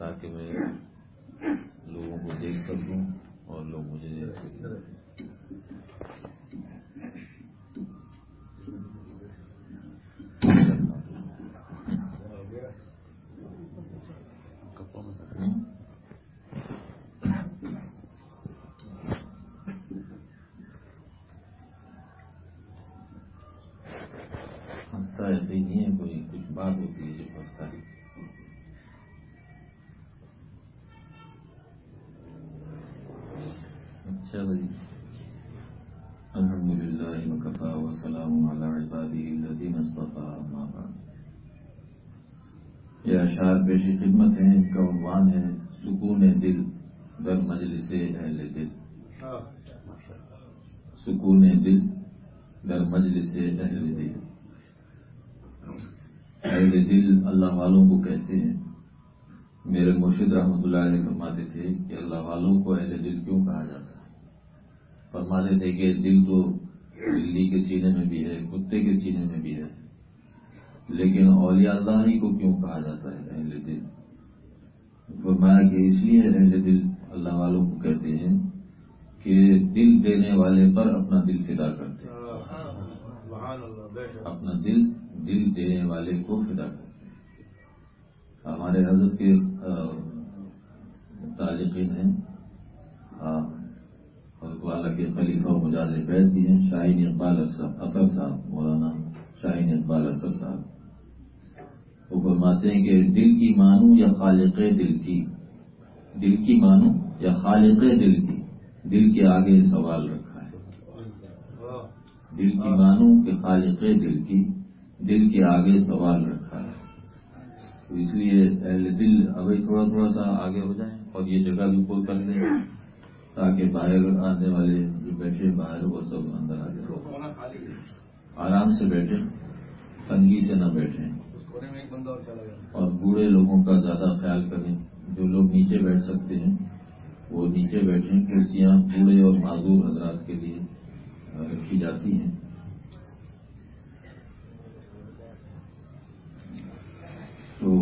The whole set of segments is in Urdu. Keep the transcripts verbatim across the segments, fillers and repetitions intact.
تاکہ میں لوگوں کو دیکھ سکوں اور لوگ مجھے دیکھ سکیں. ہنستا ایسے ہی نہیں ہے، کوئی کچھ بات ہوتی ہے جو ہنستا ہے. اچھا بھائی، الحمدللہ وکفی وسلام علی عبادہ الذین اصطفی، اما بعد. یہ اشعار پیش خدمت ہیں. ان کا عنوان ہے سکون دل در مجلس اہل دل. سکون دل در مجلس اہل دل. اہل دل اللہ والوں کو کہتے ہیں. میرے مرشد رحمۃ اللہ علیہ فرماتے تھے کہ اللہ والوں کو اہل دل کیوں کہا جاتا ہے. فرماتے تھے کہ دل تو بلی کے سینے میں بھی ہے، کتے کے سینے میں بھی ہے، لیکن اولیاء اللہ ہی کو کیوں کہا جاتا ہے اہل دل. فرمایا کہ اس لیے اہل دل اللہ والوں کو کہتے ہیں کہ دل دینے والے پر اپنا دل فدا کرتے ہیں. اپنا دل دل دینے والے کو فدا کرتے ہیں. ہمارے حضرت کے متعلقین ہیں، حضرت والا کے خلیفہ و مجاز بیت بھی ہیں، شاہین اقبال اصغر صاحب، مولانا شاہین اقبال اصغر صاحب. وہ فرماتے ہیں کہ دل کی مانو یا خالق دل کی، دل کی مانو یا خالق دل کی، دل کے آگے سوال رکھا ہے. دل کی مانو کہ خالق دل کی، دل کے آگے سوال رکھا ہے. تو اس لیے اہل دل ابھی تھوڑا تھوڑا سا آگے ہو جائیں اور یہ جگہ بھی پور کر لیں تاکہ باہر آنے والے جو بیٹھے باہر وہ سب اندر آ جائیں. آرام سے بیٹھیں، تنگی سے نہ بیٹھیں، اور بوڑھے لوگوں کا زیادہ خیال کریں. جو لوگ نیچے بیٹھ سکتے ہیں وہ نیچے بیٹھیں. کرسیاں بوڑھے اور معذور حضرات کے لیے رکھی جاتی ہیں. تو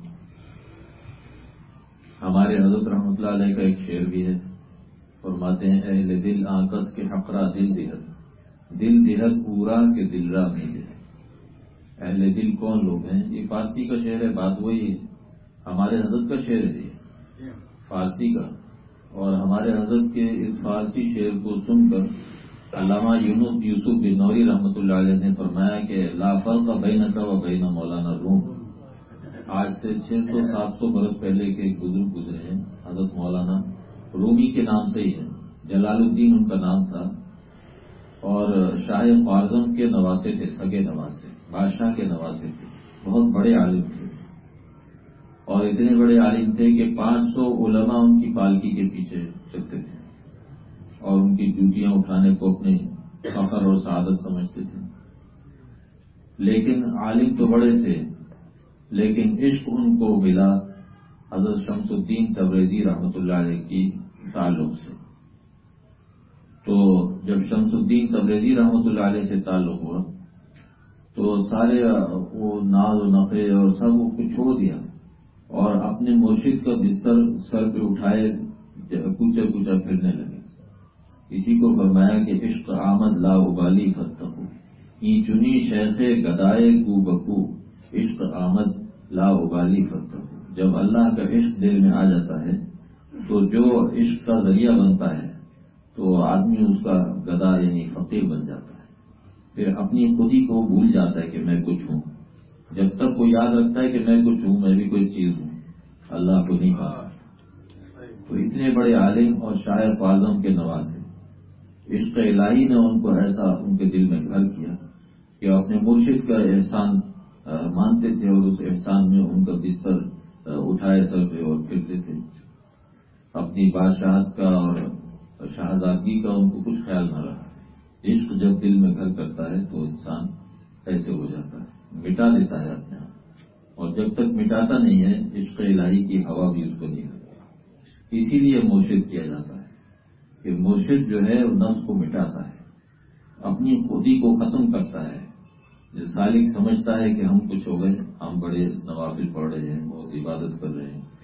ہمارے حضرت رحمۃ اللہ علیہ کا ایک شعر بھی ہے. فرماتے ہیں اہل دل آکس کے حقرا دل دہت، دل دہت پورا کے دل را میں دے. اہل دل کون لوگ ہیں؟ یہ فارسی کا شعر ہے، بات وہی ہے. ہمارے حضرت کا شعر ہے یہ فارسی کا، اور ہمارے حضرت کے اس فارسی شعر کو سن کر علامہ یوسف بن نوری رحمۃ اللہ علیہ نے فرمایا کہ لا فرق بینک و بین مولانا روم. آج سے چھ سو سات سو برس پہلے کے ایک بزرگ گزرے ہیں، حضرت مولانا رومی کے نام سے ہی ہے، جلال الدین ان کا نام تھا، اور شاہ خوارزم کے نواسے تھے، سگے نواسے، بادشاہ کے نواسے تھے. بہت بڑے عالم تھے، اور اتنے بڑے عالم تھے کہ پانچ سو علماء ان کی پالکی کے پیچھے چلتے تھے اور ان کی ڈیوٹیاں اٹھانے کو اپنے فخر اور سعادت سمجھتے تھے. لیکن عالم تو بڑے تھے، لیکن عشق ان کو ملا حضرت شمس الدین تبریزی رحمۃ اللہ علیہ کی تعلق سے. تو جب شمس الدین تبریزی رحمۃ اللہ علیہ سے تعلق ہوا تو سارے وہ ناز و نخرے اور سب کو چھوڑ دیا اور اپنے مرشد کا بستر سر پہ اٹھائے کوچا کوچا پھرنے لگے. اسی کو فرمایا کہ عشق آمد لا ابالی فتحو، ای چنی شیخ گدائے کو بکو، عشق آمد لا ابالی فتحو. جب اللہ کا عشق دل میں آ جاتا ہے تو جو عشق کا ذریعہ بنتا ہے تو آدمی اس کا گدا یعنی فقیر بن جاتا ہے. پھر اپنی خودی کو بھول جاتا ہے کہ میں کچھ ہوں. جب تک وہ یاد رکھتا ہے کہ میں کچھ ہوں، میں بھی کوئی چیز ہوں، اللہ کو نہیں پا سکتا. تو اتنے بڑے عالم اور شاعر اعظم کے نواسے، عشق الہی نے ان کو ایسا ان کے دل میں گھر کیا کہ اپنے مرشد کا احسان مانتے تھے اور اس احسان میں ان کا بستر اٹھائے سر پہ اور پھرتے تھے. اپنی بادشاہت کا اور شہزادگی کا ان کو کچھ خیال نہ رہا. عشق جب دل میں گھر کرتا ہے تو انسان ایسے ہو جاتا ہے، مٹا دیتا ہے اپنے آپ، اور جب تک مٹاتا نہیں ہے عشق الہی کی ہوا بھی اس کو نہیں لگتی. اسی لیے مرشد کیا جاتا ہے کہ مرشد جو ہے وہ نفس کو مٹاتا ہے، اپنی خودی کو ختم کرتا ہے. جو سالک سمجھتا ہے کہ ہم کچھ ہو گئے، ہم بڑے نوافل پڑھ رہے ہیں، بہت عبادت کر رہے ہیں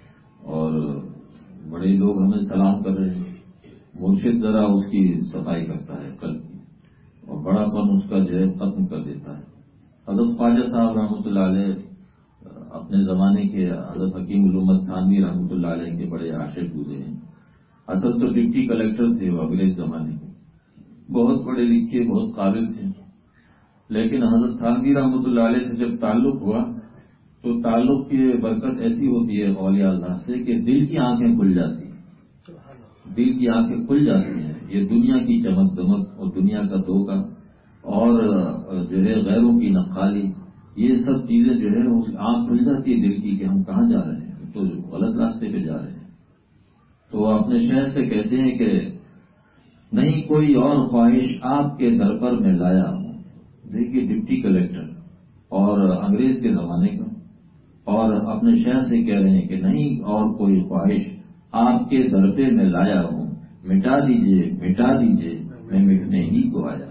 اور بڑے لوگ ہمیں سلام کر رہے ہیں، مرشد ذرا اس کی صفائی کرتا ہے قلب کی، اور بڑا پن اس کا جو ہے ختم کر دیتا ہے۔ حضرت خواجہ صاحب رحمۃ اللہ علیہ اپنے زمانے کے حضرت حکیم الامت تھانوی رحمۃ اللہ علیہ کے بڑے عاشق گزرے ہیں۔ اصل تو ڈپٹی کلیکٹر تھے وہ انگریز زمانے کے، بہت پڑھے لکھے، بہت قابل تھے، لیکن حضرت تھانوی رحمۃ اللہ علیہ سے جب تعلق ہوا تو تعلق کی برکت ایسی ہوتی ہے اولیاء اللہ سے کہ دل کی آنکھیں کھل جاتی ہیں، دل کی آنکھیں کھل جاتی ہیں۔ یہ دنیا کی چمک دمک اور دنیا کا دھوکہ اور جو ہے غیروں کی نقالی، یہ سب چیزیں جو ہے اس آنکھ کھل جاتی ہے دل کی کہ ہم کہاں جا رہے ہیں، تو غلط راستے پہ جا رہے ہیں۔ تو وہ اپنے شہر سے کہتے ہیں کہ نہیں کوئی اور خواہش آپ کے در پر میں لایا ہوں۔ دیکھیے ڈپٹی کلیکٹر اور انگریز کے زمانے کا، اور اپنے شہر سے کہہ رہے ہیں کہ نہیں اور کوئی خواہش آپ کے در پہ میں لایا ہوں، مٹا دیجئے مٹا دیجئے میں مٹنے ہی کو آیا۔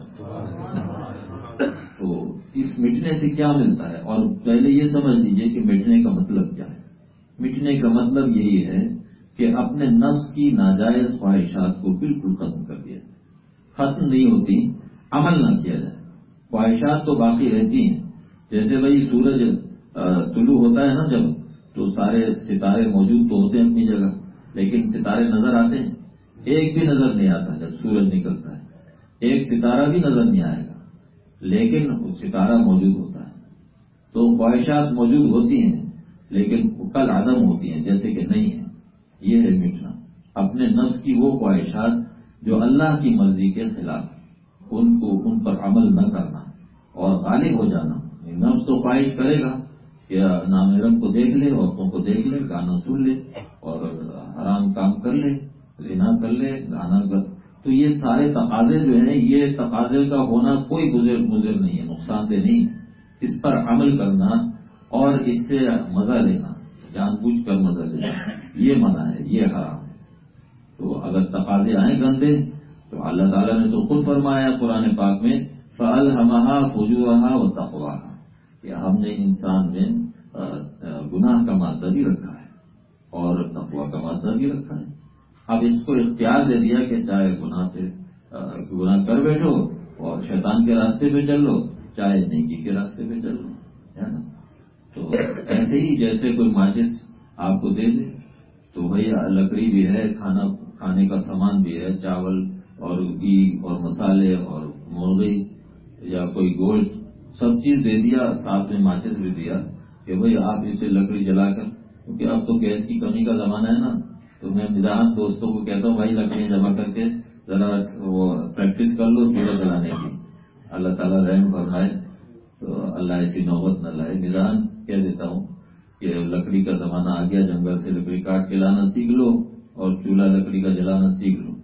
تو اس مٹنے سے کیا ملتا ہے، اور پہلے یہ سمجھ لیجئے کہ مٹنے کا مطلب کیا ہے۔ مٹنے کا مطلب یہی ہے کہ اپنے نفس کی ناجائز خواہشات کو بالکل ختم کر دیا جائے۔ ختم نہیں ہوتی، عمل نہ کیا جائے، خواہشات تو باقی رہتی ہیں۔ جیسے بھائی سورج طلوع ہوتا ہے نا جب، تو سارے ستارے موجود تو ہوتے ہیں اپنی جگہ، لیکن ستارے نظر آتے ہیں؟ ایک بھی نظر نہیں آتا جب سورج نکلتا ہے، ایک ستارہ بھی نظر نہیں آئے گا، لیکن ستارہ موجود ہوتا ہے۔ تو خواہشات موجود ہوتی ہیں لیکن کل عدم ہوتی ہیں، جیسے کہ نہیں ہے۔ یہ ہے مٹنا، اپنے نفس کی وہ خواہشات جو اللہ کی مرضی کے خلاف، ان کو ان پر عمل نہ کرنا اور غالب ہو جانا۔ نفس تو خواہش کرے گا کہ نامحرم کو دیکھ لے، عورتوں کو دیکھ لے، گانا سن لے اور حرام کام کر لے، زنا کر لے، گانا کر، تو یہ سارے تقاضے جو ہیں، یہ تقاضے کا ہونا کوئی گزر مضر نہیں ہے، نقصان دہ نہیں۔ اس پر عمل کرنا اور اس سے مزہ لینا، جان بوجھ کر مزہ لینا، یہ منع ہے، یہ حرام ہے۔ تو اگر تقاضے آئیں گندے تو اللہ تعالیٰ نے تو خود فرمایا قرآن پاک میں فَأَلْهَمَهَا فُجُورَهَا وَتَقْوَاهَا، کہ ہم نے انسان میں گناہ کا مادہ بھی رکھا ہے اور تقویٰ کا مادہ بھی رکھا ہے۔ اب اس کو اختیار دے دیا کہ چاہے گناہ سے گناہ کر بیٹھو اور شیطان کے راستے پہ چل لو، چاہے نیکی کے راستے پہ چل لو، ہے نا۔ تو ایسے ہی جیسے کوئی ماچس آپ کو دے دے تو بھائی لکڑی بھی ہے، کھانا کھانے کا سامان بھی ہے، چاول اور گھی اور مسالے اور مرغی یا کوئی گوشت، سب چیز دے دیا، ساتھ میں ماچس بھی دیا کہ بھائی آپ اسے لکڑی جلا کر، کیونکہ اب تو گیس کی کمی کا زمانہ ہے نا، تو میں مزاحت دوستوں کو کہتا ہوں بھائی لکڑیاں جمع کر کے ذرا وہ پریکٹس کر لو چولہا جلانے کی، اللہ تعالیٰ رحم فرمائے تو اللہ ایسی نوبت نہ لائے۔ مزاحت کہہ دیتا ہوں کہ لکڑی کا زمانہ آ گیا، جنگل سے لکڑی کاٹ کے لانا سیکھ لو اور چولہا لکڑی کا جلانا سیکھ لو۔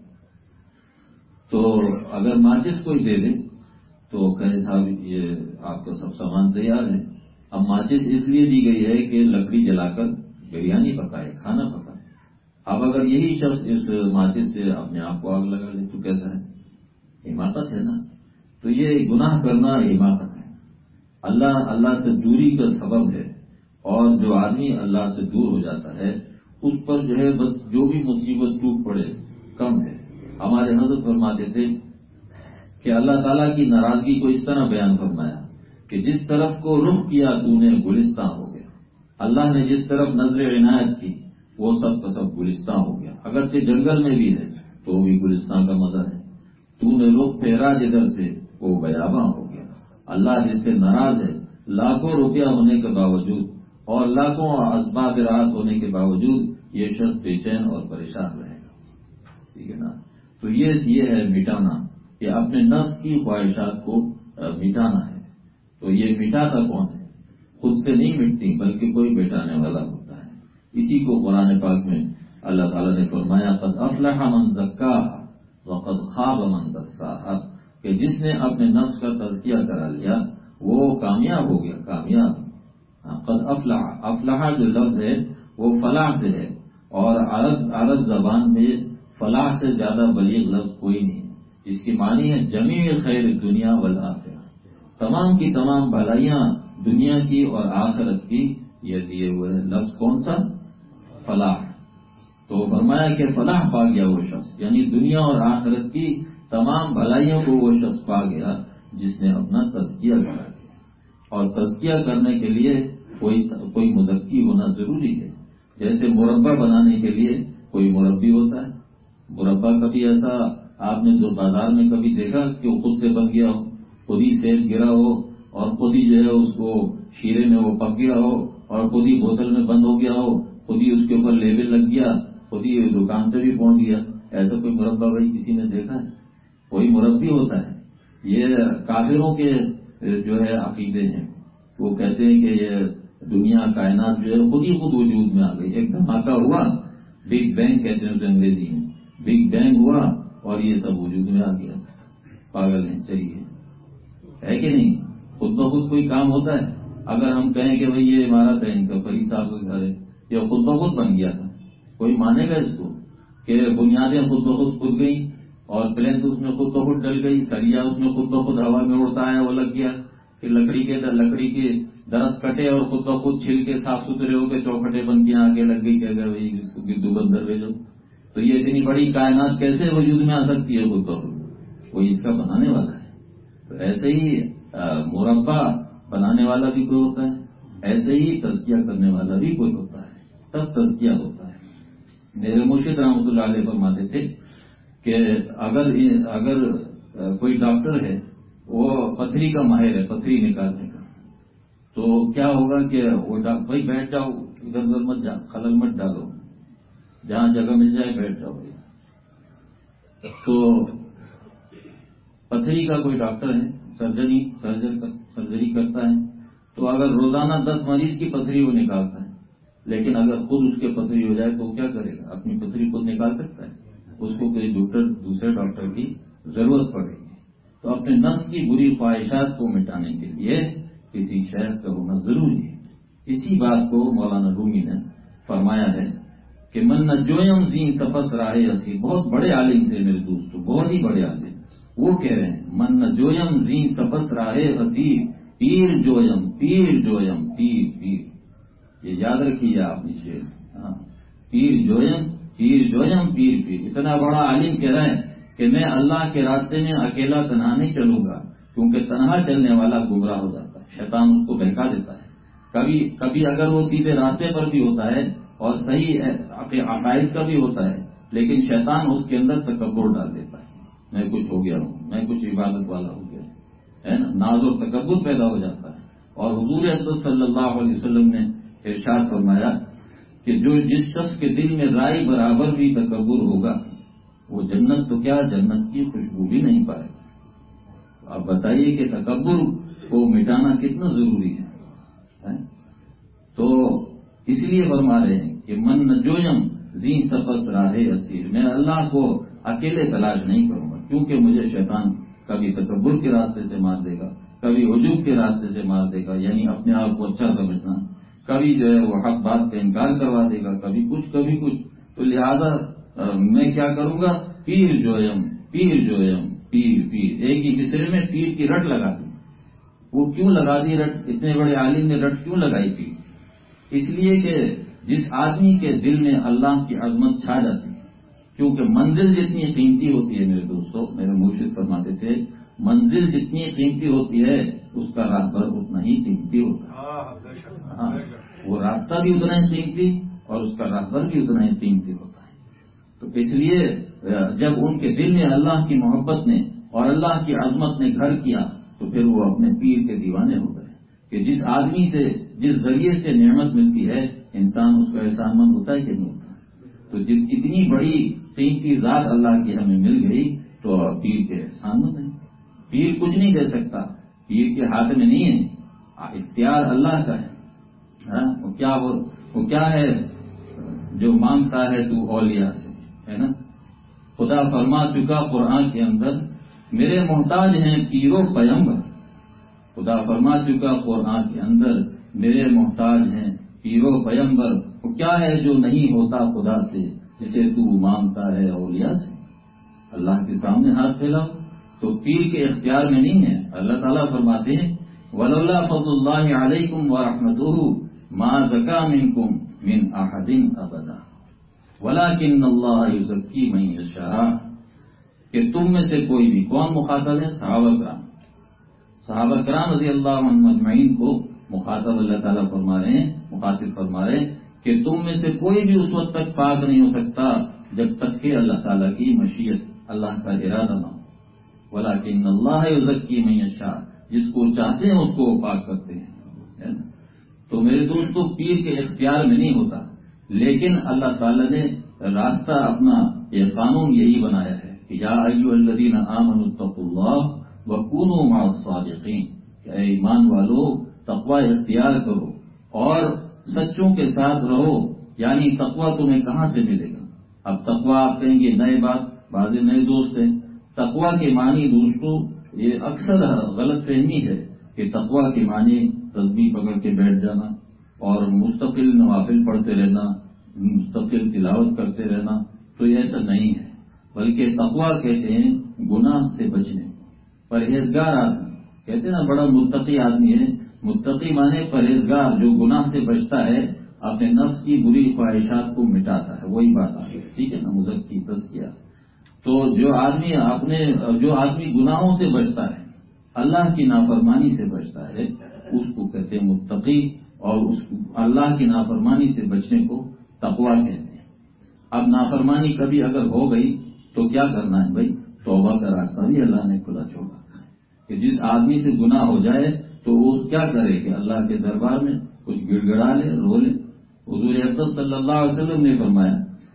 تو اگر ماچس کوئی دے دے تو کہے صاحب یہ آپ کا سب سامان تیار ہے، اب ماچس اس لیے دی گئی ہے کہ لکڑی جلا کر بریانی پکائے، کھانا پکائے۔ اب اگر یہی شخص اس ماچس سے اپنے آپ کو آگ لگا لے تو کیسا ہے؟ حماقت ہے نا۔ تو یہ گناہ کرنا حماقت ہے، اللہ اللہ سے دوری کا سبب ہے، اور جو آدمی اللہ سے دور ہو جاتا ہے اس پر جو ہے بس جو بھی مصیبت ٹوٹ پڑے کم ہے۔ ہمارے حضرت فرماتے تھے کہ اللہ تعالیٰ کی ناراضگی کو اس طرح بیان فرمایا کہ جس طرف کو رخ کیا تو نے گلستان ہو گیا۔ اللہ نے جس طرف نظر عنایت کی وہ سب کا سب گلستان ہو گیا، اگرچہ جنگل میں بھی ہے تو بھی گلستان کا مزہ ہے۔ تو نے رخ پھیرا جدھر سے وہ بیاباں ہو گیا۔ اللہ جس سے ناراض ہے، لاکھوں روپیہ ہونے کے باوجود اور لاکھوں اسباب راحت ہونے کے باوجود یہ شخص بے چین اور پریشان رہے گا، ٹھیک ہے نا۔ تو یہ یہ ہے مٹانا، کہ اپنے نفس کی خواہشات کو مٹانا ہے۔ تو یہ مٹاتا کون ہے؟ خود سے نہیں مٹتی بلکہ کوئی مٹانے والا ہوتا ہے۔ اسی کو قرآن پاک میں اللہ تعالیٰ نے فرمایا قد افلح من زکاها وقد خاب من دساها، کہ جس نے اپنے نفس کا تزکیہ کرا لیا وہ کامیاب ہو گیا، کامیاب۔ قد افلح، افلح جو لفظ ہے وہ فلاح سے ہے، اور عرب عرب زبان میں فلاح سے زیادہ بلیغ لفظ کوئی نہیں۔ اس کی معنی ہے جمیع خیر دنیا والآخرہ، تمام کی تمام بھلائیاں دنیا کی اور آخرت کی، یہ دیے ہوئے لفظ کون سا؟ فلاح۔ تو فرمایا کہ فلاح پا گیا وہ شخص، یعنی دنیا اور آخرت کی تمام بھلائیوں کو وہ شخص پا گیا جس نے اپنا تزکیہ کرا دیا۔ اور تزکیہ کرنے کے لیے کوئی کوئی مزکی ہونا ضروری ہے۔ جیسے مربع بنانے کے لیے کوئی مربی ہوتا ہے، مربع کبھی ایسا آپ نے جو بازار میں کبھی دیکھا کہ وہ خود سے بن گیا ہو، خود ہی سیب گرا ہو اور خود ہی جو ہے اس کو شیرے میں وہ پک گیا ہو اور خود ہی بوتل میں بند ہو گیا ہو، خود ہی اس کے اوپر لیبل لگ گیا، خود ہی دکان پہ بھی پہنچ گیا، ایسا کوئی مربع بھائی کسی نے دیکھا ہے؟ کوئی مربی ہوتا ہے۔ یہ کافروں کے جو ہے عقیدے ہیں، وہ کہتے ہیں کہ یہ دنیا کائنات جو ہے خود ہی خود وجود میں آ گئی، ایک دھماکہ ہوا، بگ بینگ کہتے ہیں اسے انگریزی میں، بگ بینگ ہوا اور یہ سب وجود میں آ گیا۔ پاگل ہیں، چلیے، ہے کہ نہیں؟ خود بخود کوئی کام ہوتا ہے؟ اگر ہم کہیں کہ بھئی یہ عمارت ہے ان کا پری صاحب کا گھر ہے، یہ خود بخود بن گیا تھا، کوئی مانے گا اس کو کہ بنیادیں خود بخود کھد گئی اور پلنتھ اس میں خود بخود ڈل گئی، سریا اس میں خود بخود ہوا میں اڑتا ہے وہ لگ گیا، پھر لکڑی کے لکڑی کے درخت کٹے اور خود بخود چھل کے صاف ستھرے ہو کے چوکھٹے بن کے آگے لگ گئی، کہ بھائی اس کو گردو بندر بھیجو۔ تو یہ اتنی بڑی کائنات کیسے وجود میں آ سکتی ہے خود بخود؟ کوئی اس کا بنانے والا ہے۔ تو ایسے ہی مربع بنانے والا بھی کوئی ہوتا ہے، ایسے ہی تزکیہ کرنے والا بھی کوئی ہوتا ہے، تب تزکیہ ہوتا ہے۔ میرے مرشد رحمۃ اللہ علیہ فرماتے تھے کہ اگر اگر کوئی ڈاکٹر ہے وہ پتھری کا ماہر ہے، پتھری نکالنے کا، تو کیا ہوگا کہ وہ بھائی بیٹھ جاؤ، ادھر ادھر مت جا، خلل مت ڈالو، جہاں جگہ مل جائے بیٹھ جاؤ۔ تو پتھری کا کوئی ڈاکٹر ہے، سرجری سرجن سرجری کرتا ہے، تو اگر روزانہ دس مریض کی پتھری وہ نکالتا ہے، لیکن اگر خود اس کے پتھری ہو جائے تو وہ کیا کرے گا؟ اپنی پتھری خود نکال سکتا ہے؟ اس کو کوئی ڈاکٹر دوسرے ڈاکٹر کی ضرورت پڑے گی۔ تو اپنے نفس کی بری خواہشات کو مٹانے کے لیے کسی شیخ کا ہونا ضروری ہے۔ اسی بات کو مولانا رومی نے فرمایا ہے کہ من نجویم زین سپس راہ اسی، بہت بڑے عالم تھے میرے دوستو، بہت ہی بڑے عالم، وہ کہہ رہے ہیں من نجویم زین سپس راہ اسی، پیر جویم پیر جویم پیر پیر، یہ یاد رکھیے آپ نیچے، پیر جویم پیر جویم پیر پیر، اتنا بڑا عالم کہہ رہے ہیں کہ میں اللہ کے راستے میں اکیلا تنہا نہیں چلوں گا، کیونکہ تنہا چلنے والا گمراہ ہو جاتا ہے، شیطان اس کو بہکا دیتا ہے۔ کبھی کبھی اگر وہ سیدھے راستے پر بھی ہوتا ہے اور صحیح عقائد کا بھی ہوتا ہے، لیکن شیطان اس کے اندر تکبر ڈال دیتا ہے، میں کچھ ہو گیا ہوں، میں کچھ عبادت والا ہو گیا ہے نا، ناز و تکبر پیدا ہو جاتا ہے۔ اور حضور اقدس صلی اللہ علیہ وسلم نے ارشاد فرمایا کہ جو جس شخص کے دل میں رائی برابر بھی تکبر ہوگا وہ جنت تو کیا جنت کی خوشبو بھی نہیں پائے گا۔ آپ بتائیے کہ تکبر کو مٹانا کتنا ضروری ہے۔ تو اس لیے فرما رہے ہیں کہ من نجویم زین سپس راہ اسیر، میں اللہ کو اکیلے تلاش نہیں کروں گا، کیونکہ مجھے شیطان کبھی تکبر کے راستے سے مار دے گا، کبھی عجوب کے راستے سے مار دے گا، یعنی اپنے آپ کو اچھا سمجھنا، کبھی جو ہے وہ حق بات کا انکار کروا دے گا، کبھی کچھ کبھی کچھ۔ تو لہذا میں کیا کروں گا؟ پیر جویم پیر جویم پیر پیر، ایک ہی مصرے میں پیر کی رٹ لگا دی۔ وہ کیوں لگا دی رٹ؟ اتنے بڑے عالم نے رٹ کیوں لگائی تھی؟ اس لیے کہ جس آدمی کے دل میں اللہ کی عظمت چھا جاتی ہے، کیونکہ منزل جتنی قیمتی ہوتی ہے میرے دوستوں، میرے مرشد فرماتے تھے منزل جتنی قیمتی ہوتی ہے اس کا راہبر اتنا ہی قیمتی ہوتا ہے۔ ہاں، وہ راستہ بھی اتنا ہی قیمتی اور اس کا راہبر بھی اتنا ہی قیمتی ہوتا ہے۔ تو اس لیے جب ان کے دل میں اللہ کی محبت نے اور اللہ کی عظمت نے گھر کیا تو پھر وہ اپنے پیر کے دیوانے ہو گئے، کہ جس آدمی سے جس ذریعے سے نعمت ملتی ہے انسان اس کا احسان مند ہوتا ہے کہ نہیں ہوتا؟ تو جس اتنی بڑی قیمتی ذات اللہ کی ہمیں مل گئی تو پیر کے احسان مند ہے۔ پیر کچھ نہیں دے سکتا، پیر کے ہاتھ میں نہیں ہے، اختیار اللہ کا ہے۔ وہ کیا وہ, وہ کیا ہے جو مانگتا ہے تو اولیاء سے، ہے نا؟ خدا فرما چکا قرآن کے اندر میرے محتاج ہیں پیرو پیمبر، خدا فرما چکا قرآن کے اندر میرے محتاج ہیں پیرو پیمبر، وہ کیا ہے جو نہیں ہوتا خدا سے جسے تو مانگتا ہے اولیاء سے۔ اللہ کے سامنے ہاتھ پھیلاؤ، تو پیر کے اختیار میں نہیں ہے۔ اللہ تعالیٰ فرماتے ہیں وَلَوْلَا فَضْلُ اللَّهِ عَلَيْكُمْ وَرَحْمَتُهُ مَا زَكَىٰ مِنْكُمْ مِنْ أَحَدٍ أَبَدًا، وَلَٰكِنَّ اللَّهَ يُزَكِّي مَن يَشَاءُ، کہ تم میں سے کوئی بھی، کون مخاطب ہے؟ صحابہ کرام، صحابہ کرام رضی اللہ عنہم اجمعین کو مخاطب اللہ تعالیٰ فرما رہے ہیں، مخاطب فرما رہے ہیں کہ تم میں سے کوئی بھی اس وقت تک پاک نہیں ہو سکتا جب تک کہ اللہ تعالیٰ کی مشیت، اللہ کا ارادہ نہ ہو۔ وَلَٰكِنَّ اللَّهَ يُزَكِّي مَن يَشَاءُ، جس کو چاہتے ہیں اس کو وہ پاک کرتے ہیں۔ تو میرے دوستو، پیر کے اختیار میں نہیں ہوتا، لیکن اللہ تعالیٰ نے راستہ اپنا، یہ قانون یہی بنایا ہے کہ یا ایھا الذین آمنوا اتقوا اللہ وکونوا مع الصادقین، کہ اے ایمان والو تقوی اختیار کرو اور سچوں کے ساتھ رہو۔ یعنی تقوی تمہیں کہاں سے ملے گا؟ اب تقوی آپ کہیں گے نئے بات، بعض نئے دوست ہیں، تقوی کے معنی دوستو یہ اکثر غلط فہمی ہے کہ تقوی کے معنی تسبیح پکڑ کے بیٹھ جانا اور مستقل نوافل پڑھتے رہنا، مستقل تلاوت کرتے رہنا، تو یہ ایسا نہیں ہے، بلکہ تقوی کہتے ہیں گناہ سے بچنے، پرہیزگار آدمی کہتے ہیں نا، بڑا متقی آدمی ہے، متقی مانے پرہیزگار، جو گناہ سے بچتا ہے، اپنے نفس کی بری خواہشات کو مٹاتا ہے، وہی بات آ گئی، ٹھیک ہے نا، مزکی تزکیہ۔ تو جو آدمی اپنے جو آدمی گناہوں سے بچتا ہے، اللہ کی نافرمانی سے بچتا ہے، اس کو کہتے ہیں متقی، اور اس اللہ کی نافرمانی سے بچنے کو تقویٰ کہتے ہیں۔ اب نافرمانی کبھی اگر ہو گئی تو کیا کرنا ہے بھائی؟ توبہ کا راستہ بھی اللہ نے کھلا چھوڑا ہے کہ جس آدمی سے گناہ ہو جائے تو وہ کیا کرے کہ اللہ کے دربار میں کچھ گڑ گڑا لے، رو لے۔ حضور اقدس صلی اللہ علیہ وسلم نے فرمایا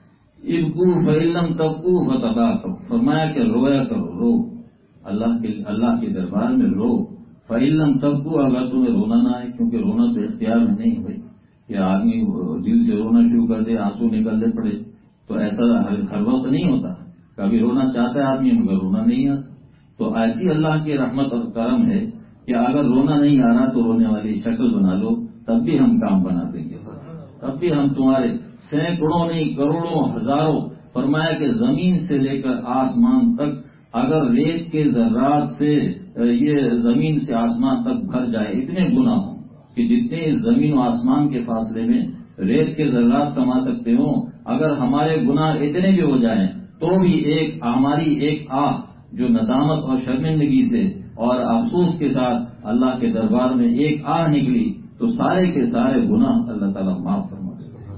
ابکو فإن لم تبکو فتباکوا، فرمایا کہ رویا کرو، رو اللہ کے اللہ کے دربار میں رو۔ فإن لم تبکو، اگر تمہیں رونا نہ آئے، کیونکہ رونا تو اختیار میں نہیں ہوئی کہ آدمی دل سے رونا شروع کر دے، آنسو نکلنے پڑے، تو ایسا ہر وقت نہیں ہوتا، کبھی رونا چاہتا ہے آدمی مگر رونا نہیں آتا۔ تو ایسی اللہ کی رحمت اور کرم ہے کہ اگر رونا نہیں آ رہا تو رونے والی شکل بنا لو، تب بھی ہم کام بنا دیں گے، تب بھی ہم تمہارے سینکڑوں نہیں کروڑوں ہزاروں، فرمایا کہ زمین سے لے کر آسمان تک اگر ریت کے ذرات سے یہ زمین سے آسمان تک بھر جائے، اتنے گناہ ہوں کہ جتنے اس زمین و آسمان کے فاصلے میں ریت کے ذرات سما سکتے ہوں، اگر ہمارے گناہ اتنے بھی ہو جائیں تو بھی ایک ہماری ایک آہ جو ندامت اور شرمندگی سے اور افسوس کے ساتھ اللہ کے دربار میں ایک آہ نکلی تو سارے کے سارے گناہ اللہ تعالیٰ معاف فرما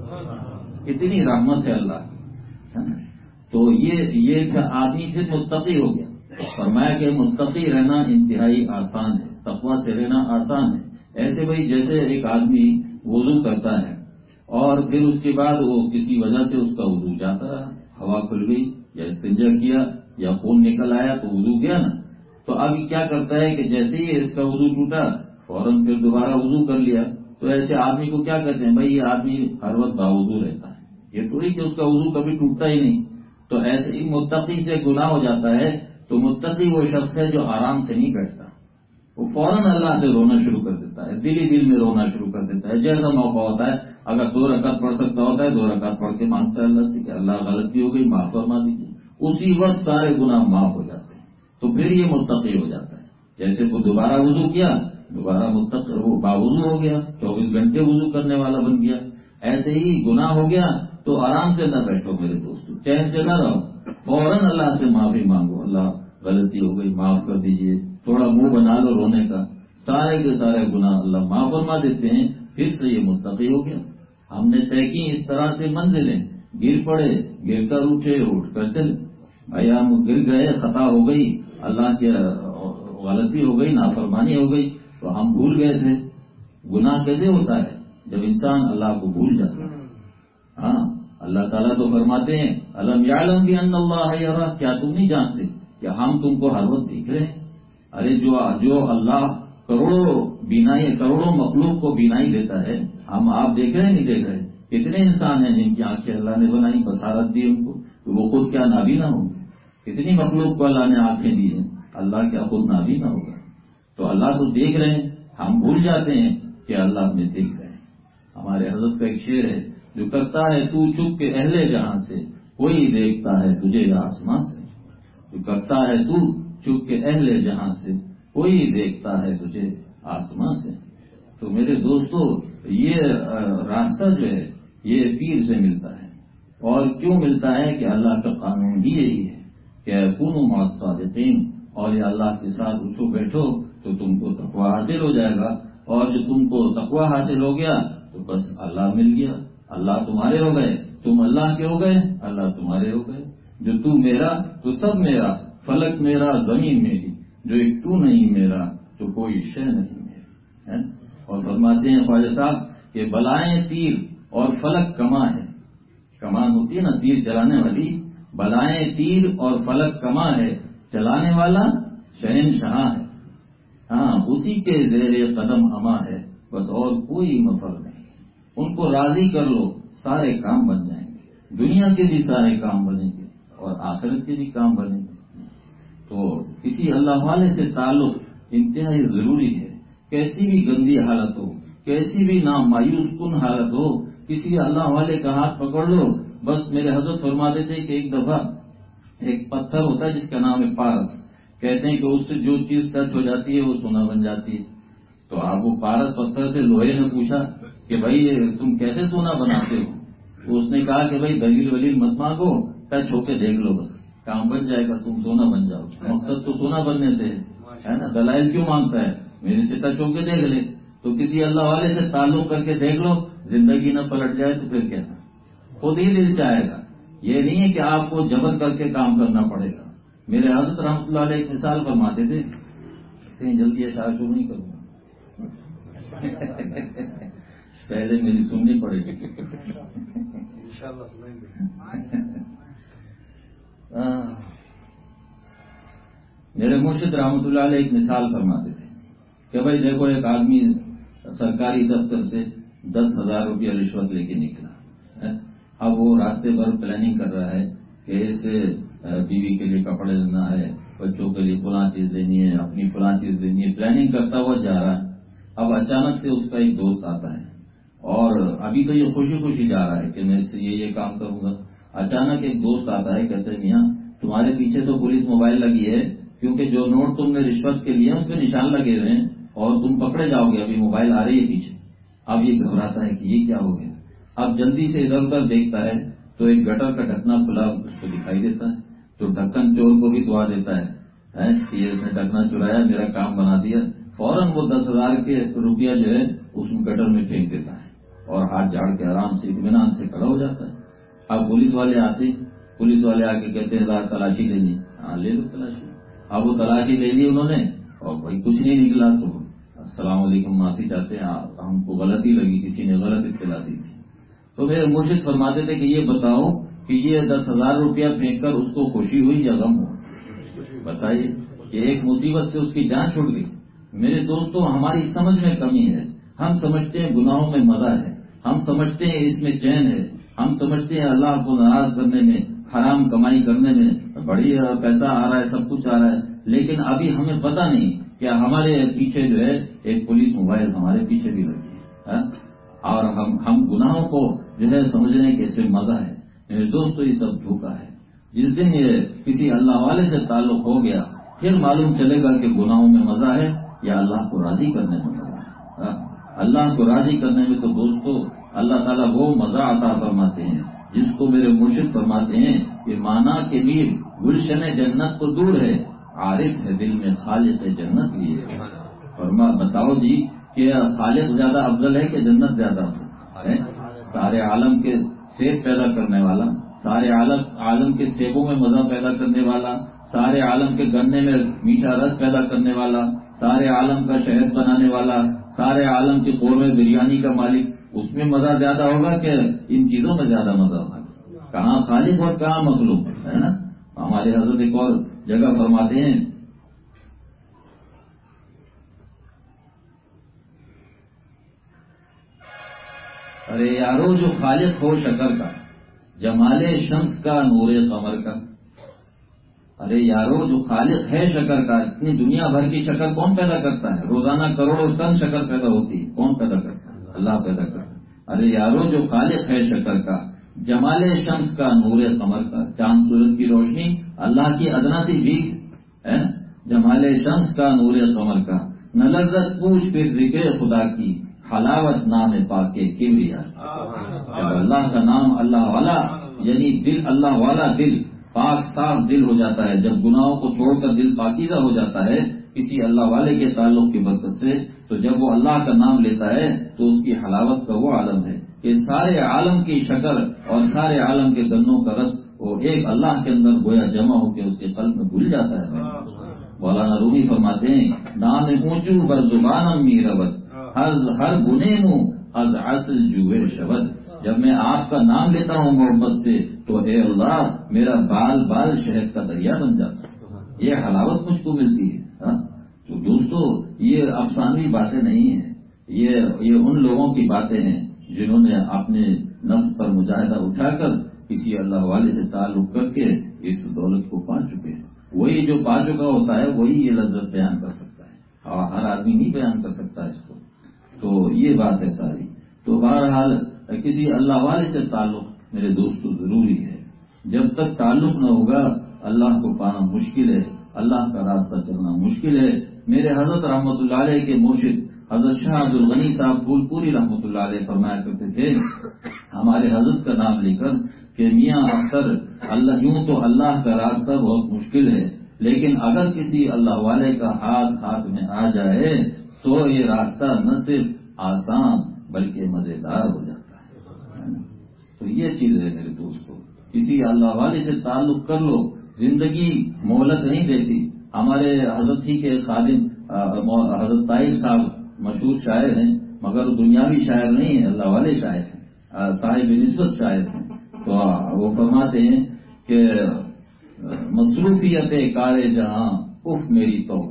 دے۔ اتنی رحمت ہے اللہ کی۔ تو یہ یہ پھر آدمی پھر متقی ہو گیا۔ فرمایا کہ متقی رہنا انتہائی آسان ہے، تقوی سے رہنا آسان ہے۔ ایسے بھائی جیسے ایک آدمی وضو کرتا ہے اور پھر اس کے بعد وہ کسی وجہ سے اس کا وضو جاتا رہا، ہوا کھل گئی یا استنجا کیا یا خون نکل آیا تو وضو گیا نا، تو اب کیا کرتا ہے کہ جیسے ہی اس کا وضو ٹوٹا فوراً پھر دوبارہ وضو کر لیا۔ تو ایسے آدمی کو کیا کہتے ہیں؟ بھائی یہ آدمی ہر وقت باوضو رہتا ہے، یہ تھوڑی کہ اس کا وضو کبھی ٹوٹتا ہی نہیں۔ تو ایسے ہی متقی سے گناہ ہو جاتا ہے تو متقی وہ شخص ہے جو آرام سے نہیں بیٹھتا، وہ فوراً اللہ سے رونا شروع کر دیتا ہے، دل ہی دل میں رونا شروع کر دیتا ہے۔ جیسا موقع ہوتا ہے، اگر دو رکعت پڑھ سکتا ہوتا ہے دو رکعت پڑھ کے مانگتا ہے اللہ سے کہ اللہ غلطی ہو گئی معاف فرما دیجیے، اسی وقت سارے گناہ معاف ہو جاتے ہیں، تو پھر یہ متقی ہو جاتا ہے۔ جیسے وہ دوبارہ وضو کیا، دوبارہ متقی وہ باوضو ہو گیا، چوبیس گھنٹے وضو کرنے والا بن گیا۔ ایسے ہی گناہ ہو گیا تو آرام سے نہ بیٹھو میرے دوستو، چین سے نہ رہو، فوراً اللہ سے معافی مانگو، اللہ غلطی ہو گئی معاف کر دیجئے، تھوڑا منہ بنا لو رونے کا، سارے کے سارے گناہ اللہ معاف فرما دیتے ہیں، پھر سے یہ متقی ہو گیا۔ ہم نے طے کی اس طرح سے منزلیں، گر پڑے گر کر اٹھے اٹھ کر چلے، بھائی ہم گر گئے خطا ہو گئی، اللہ کی غلطی ہو گئی، نافرمانی ہو گئی تو ہم بھول گئے تھے۔ گناہ کیسے ہوتا ہے؟ جب انسان اللہ کو بھول جاتا ہے۔ ہاں اللہ تعالیٰ تو فرماتے ہیں الم یعلم بان اللہ یرا، کیا تم نہیں جانتے کہ ہم تم کو ہر وقت دیکھ رہے ہیں؟ ارے جو جو اللہ کروڑوں بینائی کروڑوں مخلوق کو بینائی دیتا ہے، ہم آپ دیکھ رہے ہیں نہیں دیکھ رہے؟ کتنے انسان ہیں جن کی آنکھیں اللہ نے بنائی، بصارت دی ان کو، تو وہ خود کیا نابینا ہوں گے؟ کتنی مخلوق کو اللہ نے آنکھیں دی ہیں، اللہ کیا خود نابینا ہوگا؟ تو اللہ تو دیکھ رہے ہیں، ہم بھول جاتے ہیں کہ اللہ ہمیں دیکھ رہے ہیں۔ ہمارے حضرت کا ایک شعر ہے جو کرتا ہے تو چپ کے اہل جہاں سے، کوئی دیکھتا ہے تجھے آسمان سے، جو کرتا ہے تو چپ کے اہل جہاں سے، کوئی دیکھتا ہے تجھے آسمان سے۔ تو میرے دوستو یہ راستہ جو ہے یہ پیر سے ملتا ہے، اور کیوں ملتا ہے کہ اللہ کا قانون ہی یہی ہے کہ کونوا مع الصادقین، اور یہ اللہ کے ساتھ اٹھو بیٹھو تو تم کو تقویٰ حاصل ہو جائے گا، اور جو تم کو تقویٰ حاصل ہو گیا تو بس اللہ مل گیا، اللہ تمہارے ہو گئے، تم اللہ کے ہو گئے، اللہ تمہارے ہو گئے۔ جو تو میرا تو سب میرا، فلک میرا زمین میری، جو ایک تو نہیں میرا تو کوئی شے نہیں میری۔ اور فرماتے ہیں خواجہ صاحب کہ بلائیں تیر اور فلک کماں ہے، کمان ہوتی ہے نا تیر چلانے والی، بلائیں تیر اور فلک کماں ہے، چلانے والا شہنشاہ ہے، ہاں اسی کے زیر قدم اما ہے، بس اور کوئی مفر نہیں۔ ان کو راضی کر لو، سارے کام بن جائیں گے، دنیا کے بھی سارے کام بنیں گے اور آخرت کے بھی کام بنیں گے۔ تو کسی اللہ والے سے تعلق انتہائی ضروری ہے، کیسی بھی گندی حالت ہو، کیسی بھی نام مایوس کن حالت ہو، کسی اللہ والے کا ہاتھ پکڑ لو۔ بس میرے حضرت فرماتے تھے کہ ایک دفعہ ایک پتھر ہوتا ہے جس کا نام ہے پارس، کہتے ہیں کہ اس سے جو چیز ٹچ ہو جاتی ہے وہ سونا بن جاتی ہے۔ تو آپ وہ پارس پتھر سے لوہے نے پوچھا کہ بھائی تم کیسے سونا بناتے ہو؟ تو اس نے کہا کہ بھائی دلیل ولیل مت مانگو، ٹچ ہو کے دیکھ لو، بس کام بن جائے گا، تم سونا بن جاؤ۔ مقصد تو سونا بننے سے ہے نا، دلائل کیوں مانگتا ہے؟ میرے سے ٹچ ہو کے دیکھ لے۔ تو کسی اللہ والے سے تعلق کر کے دیکھ لو، زندگی نہ پلٹ جائے تو پھر کیا، خود ہی دل چاہے گا۔ یہ نہیں ہے کہ آپ کو جبر کر کے کام کرنا پڑے گا۔ میرے حضرت رحمۃ اللہ علیہ ایک مثال فرماتے تھے، کہیں جلدی اشعار شروع نہیں کروں گا، پہلے میری سننی پڑے گی۔ میرے مرشد رحمۃ اللہ علیہ ایک مثال فرماتے تھے کہ بھائی دیکھو ایک آدمی سرکاری دفتر سے دس ہزار روپیہ رشوت لے کے نکلا، اب وہ راستے بھر پلاننگ کر رہا ہے کہ اسے بیوی کے لیے کپڑے لینا ہے، بچوں کے لیے فلاں چیز دینی ہے، اپنی فلاں چیز دینی ہے، پلاننگ کرتا ہوا جا رہا ہے۔ اب اچانک سے اس کا ایک دوست آتا ہے، اور ابھی تو یہ خوشی خوشی جا رہا ہے کہ میں اس سے یہ یہ کام کروں گا۔ اچانک ایک دوست آتا ہے، کہتے ہیں میاں تمہارے پیچھے تو پولیس موبائل لگی ہے، کیونکہ جو نوٹ تم نے رشوت کے لیے اس پہ نشان لگے ہوئے ہیں اور تم پکڑے جاؤ گے، ابھی موبائل آ رہی ہے پیچھے۔ اب یہ گھبراتا ہے کہ یہ کیا ہو گیا، اب جلدی سے ادھر ادھر دیکھتا ہے تو ایک گٹر کا ڈھکنا کھلا اس کو دکھائی دیتا ہے، تو ڈھکن چور کو بھی دعا دیتا ہے کہ یہ اس نے ڈھکنا چرایا، میرا کام بنا دیا۔ فوراً وہ دس ہزار کے روپیہ جو ہے اس میں گٹر میں پھینک دیتا ہے اور ہاتھ جھاڑ کے آرام سے اطمینان سے کھڑا ہو جاتا ہے۔ اب پولیس والے آتے، پولیس والے آ کے کہتے ہیں ذرا تلاشی لینی، ہاں لے لو تلاشی۔ اب وہ تلاشی لے لی انہوں نے اور بھائی کچھ نہیں نکلا، تو السلام علیکم، معافی چاہتے ہیں، ہم کو غلطی لگی، کسی نے غلط اطلاع دی تھی۔ تو میرے مرشد فرماتے تھے کہ یہ بتاؤ کہ یہ دس ہزار روپیہ پھینک کر اس کو خوشی ہوئی یا غم ہو؟ بتائیے کہ ایک مصیبت سے اس کی جان چھوٹ گئی۔ میرے دوستوں ہماری سمجھ میں کمی ہے، ہم سمجھتے ہیں گناہوں میں مزہ ہے، ہم سمجھتے ہیں اس میں چین ہے، ہم سمجھتے ہیں اللہ کو ناراض کرنے میں، حرام کمائی کرنے میں بڑی پیسہ آ رہا ہے، سب کچھ آ رہا ہے، لیکن ابھی ہمیں پتہ نہیں کہ ہمارے پیچھے جو ہے ایک پولیس موبائل ہمارے پیچھے بھی لگی ہے، اور ہم ہم گناہوں کو جو ہے سمجھ رہے ہیں کہ اس میں مزہ ہے۔ میرے دوستو یہ سب دھوکہ ہے۔ جس دن یہ کسی اللہ والے سے تعلق ہو گیا پھر معلوم چلے گا کہ گناہوں میں مزہ ہے یا اللہ کو راضی کرنے میں مزہ ہے۔ اللہ کو راضی کرنے میں تو دوستو اللہ تعالیٰ وہ مزہ عطا فرماتے ہیں جس کو میرے مرشد فرماتے ہیں کہ مانا کہ میر گلشن جنت تو دور ہے، عارف ہے دل میں خالق جنت لیے۔ فرما بتاؤ جی کہ خالق زیادہ افضل ہے کہ جنت زیادہ افضل ہے؟ سارے عالم کے سیب پیدا کرنے والا، سارے عالم عالم کے سیبوں میں مزہ پیدا کرنے والا، سارے عالم کے گنے میں میٹھا رس پیدا کرنے والا، سارے عالم کا شہد بنانے والا، سارے عالم کے قورمے بریانی کا مالک، اس میں مزہ زیادہ ہوگا کہ ان چیزوں میں زیادہ مزہ ہوگا؟ کہاں خالق اور کہاں مخلوق ہے نا۔ ہمارے حضرت ایک اور جگہ فرماتے ہیں ارے یارو جو خالق ہو شکر کا، جمال شمس کا نور قمر کا۔ ارے یارو جو خالق ہے شکر کا، اتنی دنیا بھر کی شکر کون پیدا کرتا ہے؟ روزانہ کروڑوں ٹن شکر پیدا ہوتی ہے، کون پیدا کرتا ہے؟ اللہ پیدا کرتا ہے۔ ارے یارو جو خالق ہے شکر کا، جمال شمس کا نور قمر کا، چاند سورج کی روشنی اللہ کی ادنا سی بھیگ ہے، جمال شمس کا نور قمر کا، نہ لذت پوچھ پھر ذکر خدا کی، حلاوت نام پاک کبریا۔ جب اللہ کا نام اللہ والا یعنی دل اللہ والا دل، پاک صاف دل ہو جاتا ہے جب گناہوں کو چھوڑ کر دل پاکیزہ ہو جاتا ہے کسی اللہ والے کے تعلق کی برکت سے، تو جب وہ اللہ کا نام لیتا ہے تو اس کی حلاوت کا وہ عالم ہے کہ سارے عالم کی شکر اور سارے عالم کے گنوں کا رس وہ ایک اللہ کے اندر گویا جمع ہو کے اس کے قلب میں گھل جاتا ہے۔ مولانا رومی فرماتے ہیں نام اونچو بر زبانم میربت ہر ہر گنے مو از اصل جوئر شبد، جب میں آپ کا نام لیتا ہوں محبت سے تو اے اللہ میرا بال بال شہد کا دریا بن جاتا ہے، یہ حلاوت مجھ کو ملتی ہے۔ تو دوستو یہ افسانوی باتیں نہیں ہیں، یہ یہ ان لوگوں کی باتیں ہیں جنہوں نے اپنے نفس پر مجاہدہ اٹھا کر کسی اللہ والے سے تعلق کر کے اس دولت کو پا چکے ہیں۔ وہی جو پا چکا ہوتا ہے وہی یہ لذت بیان کر سکتا ہے، اور ہر آدمی نہیں بیان کر سکتا اس کو۔ تو یہ بات ہے ساری۔ تو بہرحال کسی اللہ والے سے تعلق میرے دوستو ضروری ہے، جب تک تعلق نہ ہوگا اللہ کو پانا مشکل ہے، اللہ کا راستہ چلنا مشکل ہے۔ میرے حضرت رحمۃ اللہ علیہ کے مرشد حضرت شاہ عبد الغنی صاحب پھول پوری رحمۃ اللہ علیہ فرمایا کرتے تھے ہمارے حضرت کا نام لے کر کہ میاں اختر اللہ یوں تو اللہ کا راستہ بہت مشکل ہے، لیکن اگر کسی اللہ والے کا ہاتھ ہاتھ میں آ جائے تو یہ راستہ نہ صرف آسان بلکہ مزیدار ہو جاتا ہے۔ تو یہ چیز ہے میرے دوستو، کسی اللہ والے سے تعلق کر لو، زندگی مہلت نہیں دیتی۔ ہمارے حضرت ہی کے خادم حضرت طاہر صاحب مشہور شاعر ہیں، مگر دنیاوی شاعر نہیں ہیں، اللہ والے شاعر ہیں، صاحب نسبت شاعر ہیں۔ تو وہ فرماتے ہیں کہ مصروفیت کار جہاں اف میری توبہ،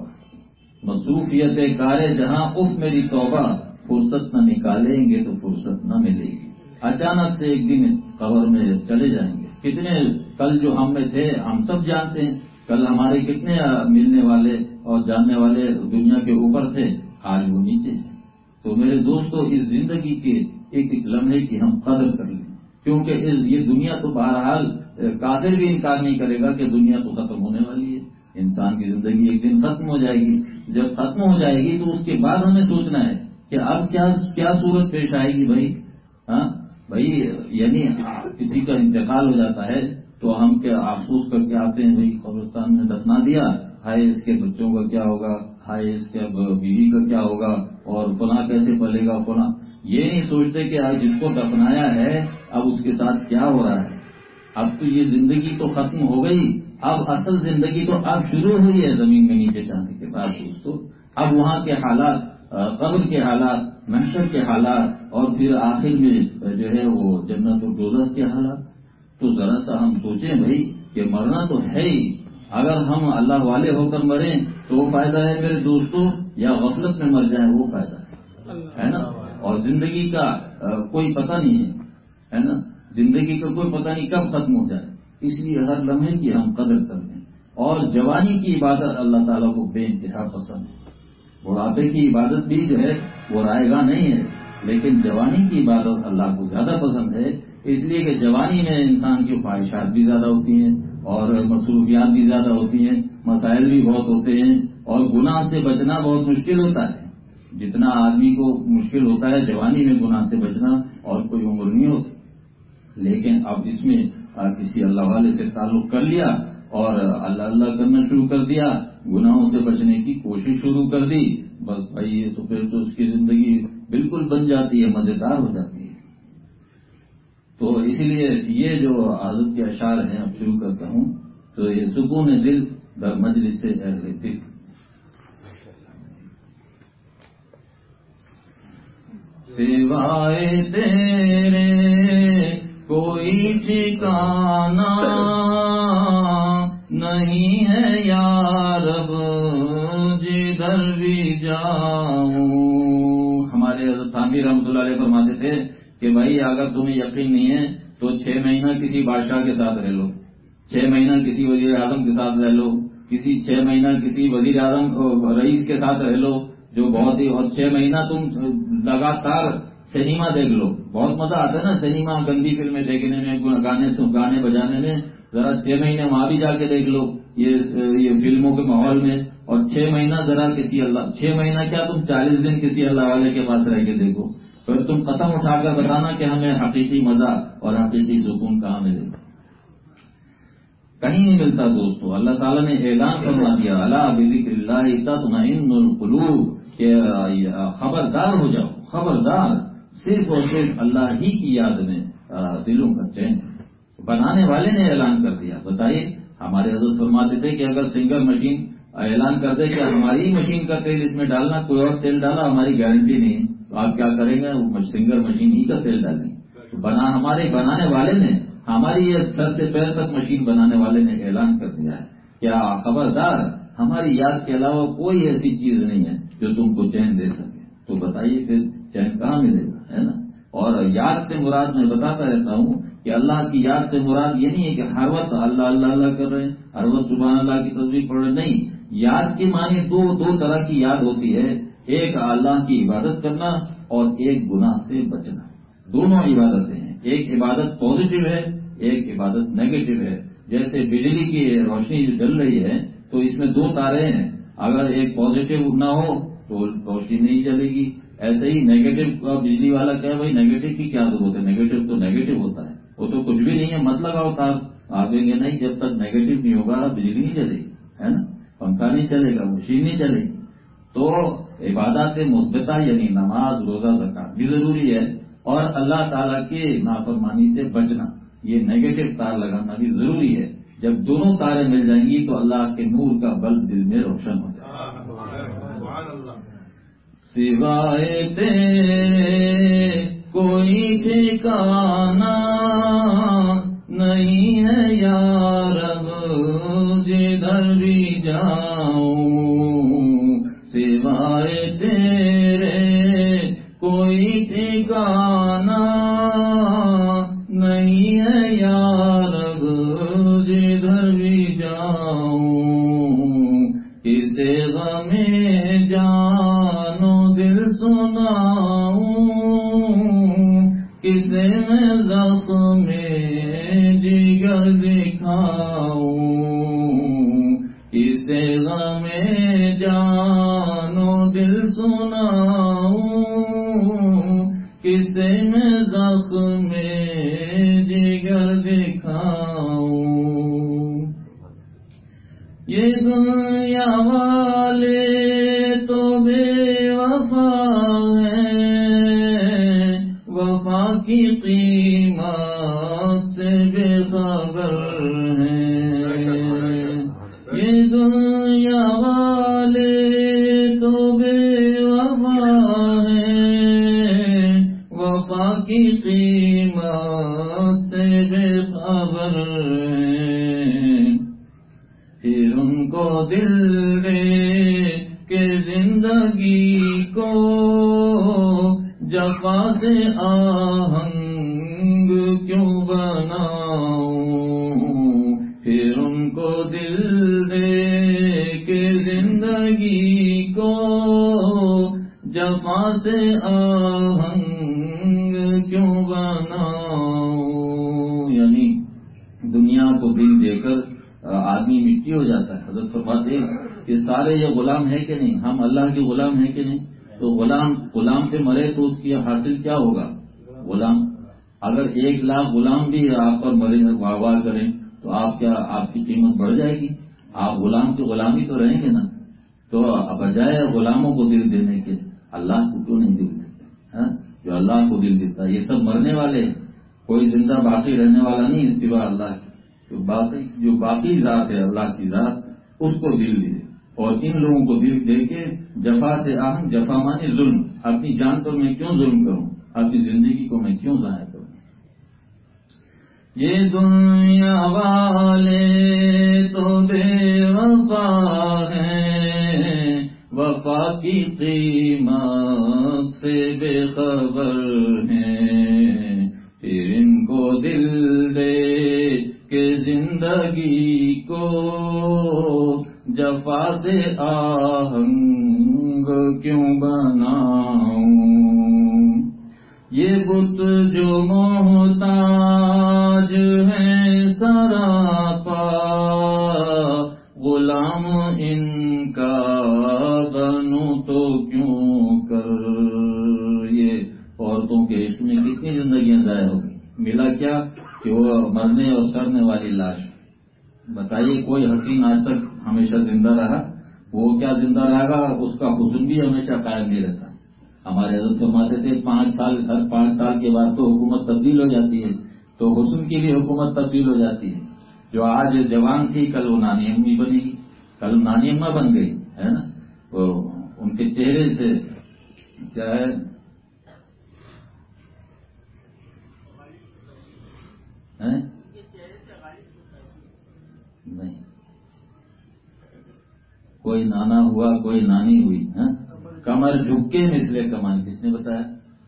مصروفیت کار جہاں اف میری توبہ، فرصت نہ نکالیں گے تو فرصت نہ ملے گی، اچانک سے ایک دن قبر میں چلے جائیں گے۔ کتنے کل جو ہم میں تھے ہم سب جانتے ہیں، کل ہمارے کتنے ملنے والے اور جاننے والے دنیا کے اوپر تھے، آج وہ نیچے ہیں۔ تو میرے دوستو اس زندگی کے ایک ایک لمحے کی ہم قدر کر لیں، کیونکہ یہ دنیا تو بہرحال کافر بھی انکار نہیں کرے گا کہ دنیا تو ختم ہونے والی ہے، انسان کی زندگی ایک دن ختم ہو جائے گی۔ جب ختم ہو جائے گی تو اس کے بعد ہمیں سوچنا ہے کہ اب کیا کیا صورت پیش آئے گی بھائی۔ ہاں بھائی، یعنی کسی کا انتقال ہو جاتا ہے تو ہم کیا افسوس کر کے آتے ہیں بھائی قبرستان میں دفنا دیا، ہائے اس کے بچوں کا کیا ہوگا، ہائے اس کے بیوی کا کیا ہوگا، اور فلاں کیسے پلے گا فلاں۔ یہ نہیں سوچتے کہ آج جس کو دفنایا ہے اب اس کے ساتھ کیا ہو رہا ہے۔ اب تو یہ زندگی تو ختم ہو گئی، اب اصل زندگی تو اب شروع ہوئی ہے زمین میں نیچے جانے کے بعد دوستو۔ اب وہاں کے حالات، قبر کے حالات، محشر کے حالات، اور پھر آخر میں جو ہے وہ جنت و دوزخ کے حالات۔ تو ذرا سا ہم سوچیں بھائی کہ مرنا تو ہے ہی، اگر ہم اللہ والے ہو کر مریں تو وہ فائدہ ہے میرے دوستو، یا غفلت میں مر جائیں وہ فائدہ ہے، ہے نا۔ اور زندگی کا کوئی پتہ نہیں ہے، ہے نا، زندگی کا کوئی پتہ نہیں کب ختم ہو جائے، اس لیے ہر لمحے کی ہم قدر کر لیں۔ اور جوانی کی عبادت اللہ تعالیٰ کو بے انتہا پسند ہے، بڑھاپے کی عبادت بھی جو ہے وہ رائے گاہ نہیں ہے، لیکن جوانی کی عبادت اللہ کو زیادہ پسند ہے، اس لیے کہ جوانی میں انسان کی خواہشات بھی زیادہ ہوتی ہیں اور مصروفیات بھی زیادہ ہوتی ہیں، مسائل بھی بہت ہوتے ہیں، اور گناہ سے بچنا بہت مشکل ہوتا ہے۔ جتنا آدمی کو مشکل ہوتا ہے جوانی میں گناہ سے بچنا، اور کوئی عمر نہیں ہوتی۔ لیکن اب اس میں کسی اللہ والے سے تعلق کر لیا اور اللہ اللہ کرنا شروع کر دیا، گناہوں سے بچنے کی کوشش شروع کر دی، بس بھائی یہ تو پھر تو اس کی زندگی بالکل بن جاتی ہے، مزیدار ہو جاتی ہے۔ تو اسی لیے یہ جو حضرت کے اشعار ہیں اب شروع کرتا ہوں، تو یہ سکون دل در مجلس اہل دل۔ سوائے تیرے کوئی ٹھکانہ نہیں ہے یا رب جدھر بھی جاؤں۔ ہمارے حضرت تھانوی رحمۃ اللہ علیہ فرماتے تھے کہ بھائی اگر تمہیں یقین نہیں ہے تو چھ مہینہ کسی بادشاہ کے ساتھ رہ لو، چھ مہینہ کسی وزیر اعظم کے ساتھ رہ لو، کسی چھ مہینہ کسی وزیر اعظم رئیس کے ساتھ رہ لو جو بہت ہی، اور چھ مہینہ تم لگاتار سنیما دیکھ لو، بہت مزہ آتا ہے نا سنیما گندی فلمیں دیکھنے میں، گانے گانے بجانے میں، ذرا چھ مہینے وہاں بھی جا کے دیکھ لو یہ یہ فلموں کے ماحول میں، اور چھ مہینہ ذرا کسی اللہ چھ مہینہ کیا تم چالیس دن کسی اللہ والے کے پاس رہ کے دیکھو، پھر تم قسم اٹھا کر بتانا کہ ہمیں حقیقی مزہ اور حقیقی سکون کہاں ملے گا؟ کہیں نہیں ملتا دوستو. اللہ تعالیٰ نے اعلان فرما دیا الا بذکر اللہ تطمئن القلوب کہ خبردار ہو جاؤ، خبردار، صرف اور صرف اللہ ہی کی یاد میں دلوں کا چین. بنانے والے نے اعلان کر دیا. بتائیے، ہمارے حضرت فرماتے تھے کہ اگر سنگر مشین اعلان کر دے کہ ہماری مشین کا تیل اس میں ڈالنا، کوئی اور تیل ڈالا ہماری گارنٹی نہیں، تو آپ کیا کریں گے؟ وہ سنگر مشین ہی کا تیل ڈالیں. بنا ہمارے بنانے والے نے، ہماری یہ سر سے پیر تک مشین بنانے والے نے اعلان کر دیا ہے کیا خبردار، ہماری یاد کے علاوہ کوئی ایسی چیز نہیں ہے جو تم کو چین دے سکے. تو بتائیے پھر چین کہاں ملے گا، ہے نا؟ اور یاد سے مراد میں بتاتا رہتا ہوں کہ اللہ کی یاد سے مراد یہ نہیں ہے کہ ہر وقت اللہ اللہ اللہ کر رہے ہیں، ہر وقت سبحان اللہ کی تصویر پڑھ رہے. نہیں، یاد کی معنی دو دو طرح کی یاد ہوتی ہے. ایک اللہ کی عبادت کرنا اور ایک گناہ سے بچنا. دونوں عبادتیں ہیں. ایک عبادت پازیٹو ہے، ایک عبادت نیگیٹو ہے. جیسے بجلی کی روشنی جو جل رہی ہے تو اس میں دو تارے ہیں، اگر ایک پازیٹو نہ ہو تو روشنی نہیں جلے گی. ایسے ہی نیگیٹو کا بجلی والا کہے بھائی نیگیٹو کی کیا ضرورت ہے، نیگیٹو تو نیگیٹو ہوتا ہے، وہ تو کچھ بھی نہیں ہے، مت لگاؤ تار. آگے گے نہیں، جب تک نیگیٹو نہیں ہوگا بجلی نہیں جلے گی، ہے نا؟ پنکھا نہیں چلے گا، مشین نہیں چلے گی. تو عبادات مثبتہ یعنی نماز، روزہ، زکات بھی ضروری ہے، اور اللہ تعالیٰ کے نافرمانی سے بچنا، یہ نیگیٹو تار لگانا بھی ضروری ہے. جب دونوں تاریں مل جائیں گی تو اللہ کے نور کا بلب دل میں روشن ہو جائے گا. سوائے تیرے کوئی ٹھکانہ نہیں ہے یا رب، جدھر بھی جاؤں سوائے تیرے کوئی ٹھکانہ نہیں ہے یا رب، جدھر بھی جاؤں کسے غم جان و دل سناؤں، کسے میں زخم جگر دکھاؤں، کسے غم جان و دل سناؤں، کسے میں زخم جگر دکھاؤں. یہ دنیا والے تو بے وفا ہیں، وفا کی قیمت سے بے خبر ہیں. یہ دنیا والے تو بے وفا ہیں، وفا کی قیمت سے بے خبر ہیں. پھر ان کو دل دے کہ زندگی کو جفا سے آہنگ کیوں بناؤں، پھر ان کو دل دے کہ زندگی کو جفا سے آہنگ کیوں بناؤں. یعنی دنیا کو دل دے کر آدمی مٹی ہو جاتا ہے. حضرت فرماتے ہیں کہ سارے یہ غلام ہے کہ نہیں، ہم اللہ کے غلام ہیں کہ نہیں. تو غلام غلام پہ مرے تو اس کی حاصل کیا ہوگا؟ غلام. اگر ایک لاکھ غلام بھی آپ پر مرے واہ واہ کریں تو آپ کیا آپ کی قیمت بڑھ جائے گی؟ آپ غلام کی غلامی تو رہیں گے نا. تو بجائے غلاموں کو دل دینے کے اللہ کو کیوں نہیں دل دیتے؟ جو اللہ کو دل دیتا ہے. یہ سب مرنے والے ہیں، کوئی زندہ باقی رہنے والا نہیں اس سوا اللہ کے. جو باقی جو باقی ذات ہے اللہ کی ذات، اس کو دل دے. اور ان لوگوں کو دل دے کے جفا سے آہنگ، جفا مانے ظلم. اپنی جان پر میں کیوں ظلم کروں، اپنی زندگی کو میں کیوں ضائع کروں. یہ دنیا والے تو بے وفا ہیں، وفا کی قیمت سے بے خبر ہیں. پھر ان کو دل دے کہ زندگی کو جفا سے آہنگ کیوں بناؤں. یہ بت جو محتاج ہیں سراپا، غلام ان کا بنوں تو کیوں کر. یہ اور مرنے اور سڑنے والی لاش. بتائیے کوئی حسین آج تک ہمیشہ زندہ رہا؟ وہ کیا زندہ رہے گا؟ اس کا حسن بھی ہمیشہ قائم نہیں رہتا. ہمارے حضرت فرماتے تھے پانچ سال ہر پانچ سال کے بعد تو حکومت تبدیل ہو جاتی ہے، تو حسن کی بھی حکومت تبدیل ہو جاتی ہے. جو آج جوان تھی کل وہ نانی امی بنے گی، کل نانی اماں بن گئی ہے نا. وہ ان کے چہرے سے کیا ہے نہیں، کوئی نانا ہوا کوئی نانی ہوئی. کمر جھک کے مثلے کمان، کس نے بتایا؟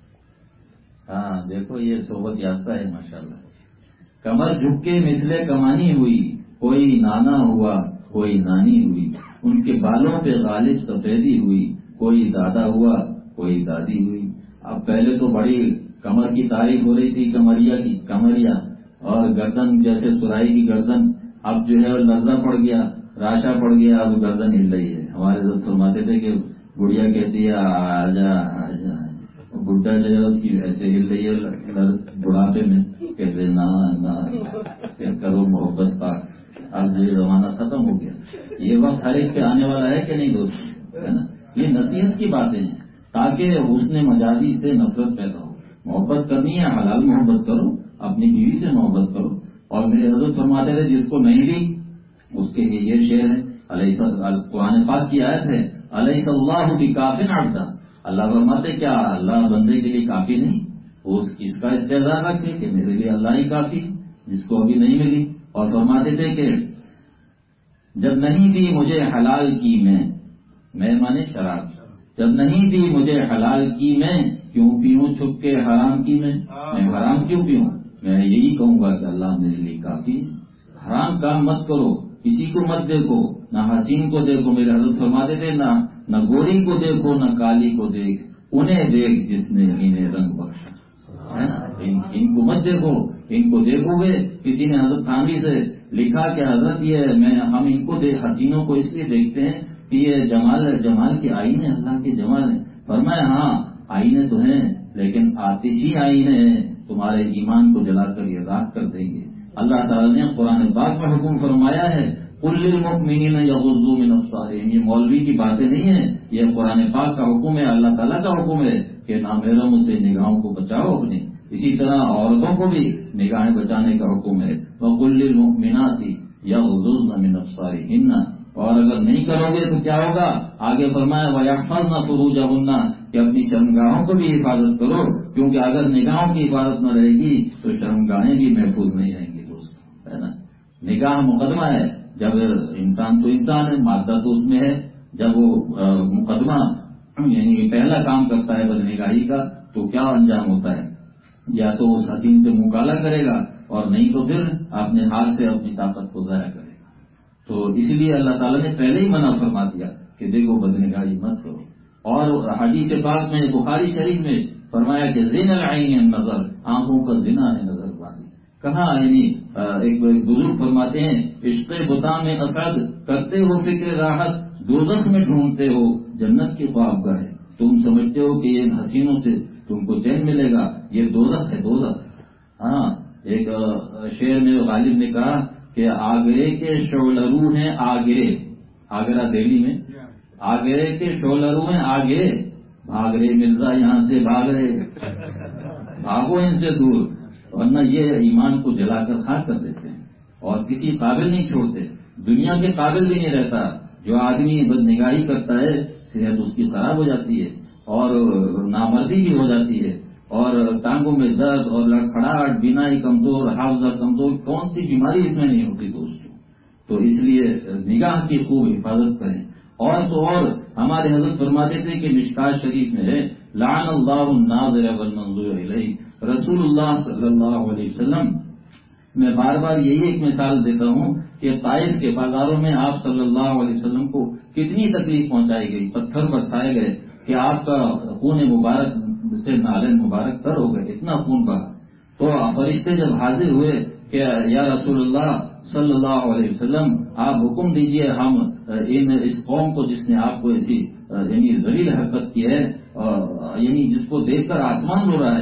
ہاں دیکھو یہ صحبت یافتہ ہے ماشاءاللہ. کمر جھک کے مثلے کمانی ہوئی، کوئی نانا ہوا کوئی نانی ہوئی. ان کے بالوں پہ غالب سفیدی ہوئی، کوئی دادا ہوا کوئی دادی ہوئی. اب پہلے تو بڑی کمر کی تعریف ہو رہی تھی، کمریا کی کمریا، اور گردن جیسے سرائی کی گردن. اب جو ہے لرزہ پڑ گیا، راشا پڑ گیا، اب گردن ہل رہی ہے. ہمارے دوست فرماتے تھے کہ بڑھیا کہتی ہے آجا آجا، بڈھا جو ہے اس کی ایسے ہل رہی ہے بڑھاپے میں، کہتے نا نا کرو محبت پاک. اب یہ زمانہ ختم ہو گیا. یہ وقت ہر ایک پہ آنے والا ہے کہ نہیں دوست؟ ہے نا. یہ نصیحت کی باتیں ہیں تاکہ حسن مجازی سے نفرت پیدا ہو. محبت کرنی ہے حلال محبت کرو، اپنی بیوی سے محبت کرو. اور میرے حضرت فرماتے تھے جس کو نہیں لی اس کے لیے یہ شعر ہے، علیہ قرآن پاک کی آیت ہے، علیہ اللہ بکافٍ عبدا. اللہ فرماتے کیا اللہ بندے کے لیے کافی نہیں؟ وہ اس کا استعداد رکھے کہ میرے لیے اللہ ہی کافی، جس کو ابھی نہیں ملی. اور فرماتے تھے کہ جب نہیں دی مجھے حلال کی میں میں مانے شراب، جب نہیں دی مجھے حلال کی میں کیوں پیوں چھپ کے حرام کی میں میں حرام کیوں پیوں؟ میں یہی کہوں گا کہ اللہ میرے لیے کافی. حرام کام مت کرو، کسی کو مت دیکھو، نہ حسین کو دیکھو. میرے حضرت فرماتے تھے نہ نہ گوری کو دیکھو نہ کالی کو دیکھ، انہیں دیکھ جس نے انہیں رنگ بخشا. ہے نا. ان کو مت دیکھو، ان کو دیکھو گے. کسی نے حضرت تھانوی سے لکھا کہ حضرت یہ میں ہم ان کو حسینوں کو اس لیے دیکھتے ہیں کہ یہ جمال جمال کے آئینے اللہ کے جمال ہیں. فرمایا ہاں آئینے تو ہیں لیکن آتشی آئینے ہیں، تمہارے ایمان کو جلا کر یہ راکھ کر دیں گے. اللہ تعالیٰ نے قرآن پاک میں حکم فرمایا ہے قل للمؤمنین یغضوا من ابصارہم. یہ مولوی کی باتیں نہیں ہیں، یہ قرآن پاک کا حکم ہے، اللہ تعالیٰ کا حکم ہے کہ نامحرموں سے نگاہوں کو بچاؤ اپنی. اسی طرح عورتوں کو بھی نگاہیں بچانے کا حکم ہے. وقل للمؤمنات یغضضن من ابصارہن. اور اگر نہیں کرو گے تو کیا ہوگا؟ آگے فرمایا وَيَحْفَظْنَ فُرُوجَهُنَّ کہ اپنی شرمگاہوں کو بھی حفاظت کرو، کیونکہ اگر نگاہوں کی حفاظت نہ رہے گی تو شرمگاہیں بھی محفوظ نہیں رہیں گی دوست. ہے نا. نگاہ مقدمہ ہے. جب انسان تو انسان ہے، مادہ تو اس میں ہے. جب وہ مقدمہ یعنی پہلا کام کرتا ہے بدنگاہی کا تو کیا انجام ہوتا ہے؟ یا تو اس حسین سے منہ کالا کرے گا اور نہیں تو پھر اپنے ہاتھ سے اپنی طاقت کو ضائع کرے گا. تو اس لیے اللہ تعالیٰ نے پہلے ہی منع فرما دیا کہ دیکھو بدنگاہی مت کرو. اور حدیث پاک میں بخاری شریف میں فرمایا کہ زنا العین النظر، آنکھوں کا زنا ہے نظر بازی. کہاں یعنی ایک بزرگ فرماتے ہیں عشق بتا میں اسد کرتے ہو فکر راحت، دوزخ میں ڈھونڈتے ہو جنت کی خوابگاہ. تم سمجھتے ہو کہ یہ حسینوں سے تم کو چین ملے گا، یہ دوزخ ہے دوزخ. ہاں ایک شعر میں غالب نے کہا کہ آگرے کے شعلرو ہیں آگرے، آگرہ دہلی میں آگرے کے شعلرو ہیں آگے، بھاگ رہے مرزا یہاں سے بھاگ رہے، بھاگو ان سے دور، ورنہ یہ ایمان کو جلا کر خاک کر دیتے ہیں اور کسی قابل نہیں چھوڑتے. دنیا کے قابل بھی نہیں رہتا. جو آدمی بدنگاہی کرتا ہے صحت اس کی خراب ہو جاتی ہے اور نامردی بھی ہو جاتی ہے اور ٹانگوں میں درد اور لڑکھڑاہٹ، بینائی کمزور، حافظہ کمزور، کون سی بیماری اس میں نہیں ہوتی دوستوں. تو اس لیے نگاہ کی خوب حفاظت کریں. اور تو اور ہمارے حضرت فرماتے تھے کہ مشکات شریف میں ہے لعن اللہ الناظر والمنظور الیہ. رسول اللہ صلی اللہ علیہ وسلم، میں بار بار یہی ایک مثال دیتا ہوں کہ طائف کے بازاروں میں آپ صلی اللہ علیہ وسلم کو کتنی تکلیف پہنچائی گئی، پتھر برسائے گئے کہ آپ کا خون مبارک سے نالین مبارک تر ہو گئے، اتنا خون بہا. تو فرشتے جب حاضر ہوئے کہ یا رسول اللہ صلی اللہ علیہ وسلم آپ حکم دیجئے ہم ان اس قوم کو جس نے آپ کو ایسی یعنی ذلیل حرکت کی ہے، یعنی جس کو دیکھ کر آسمان رو رہا ہے،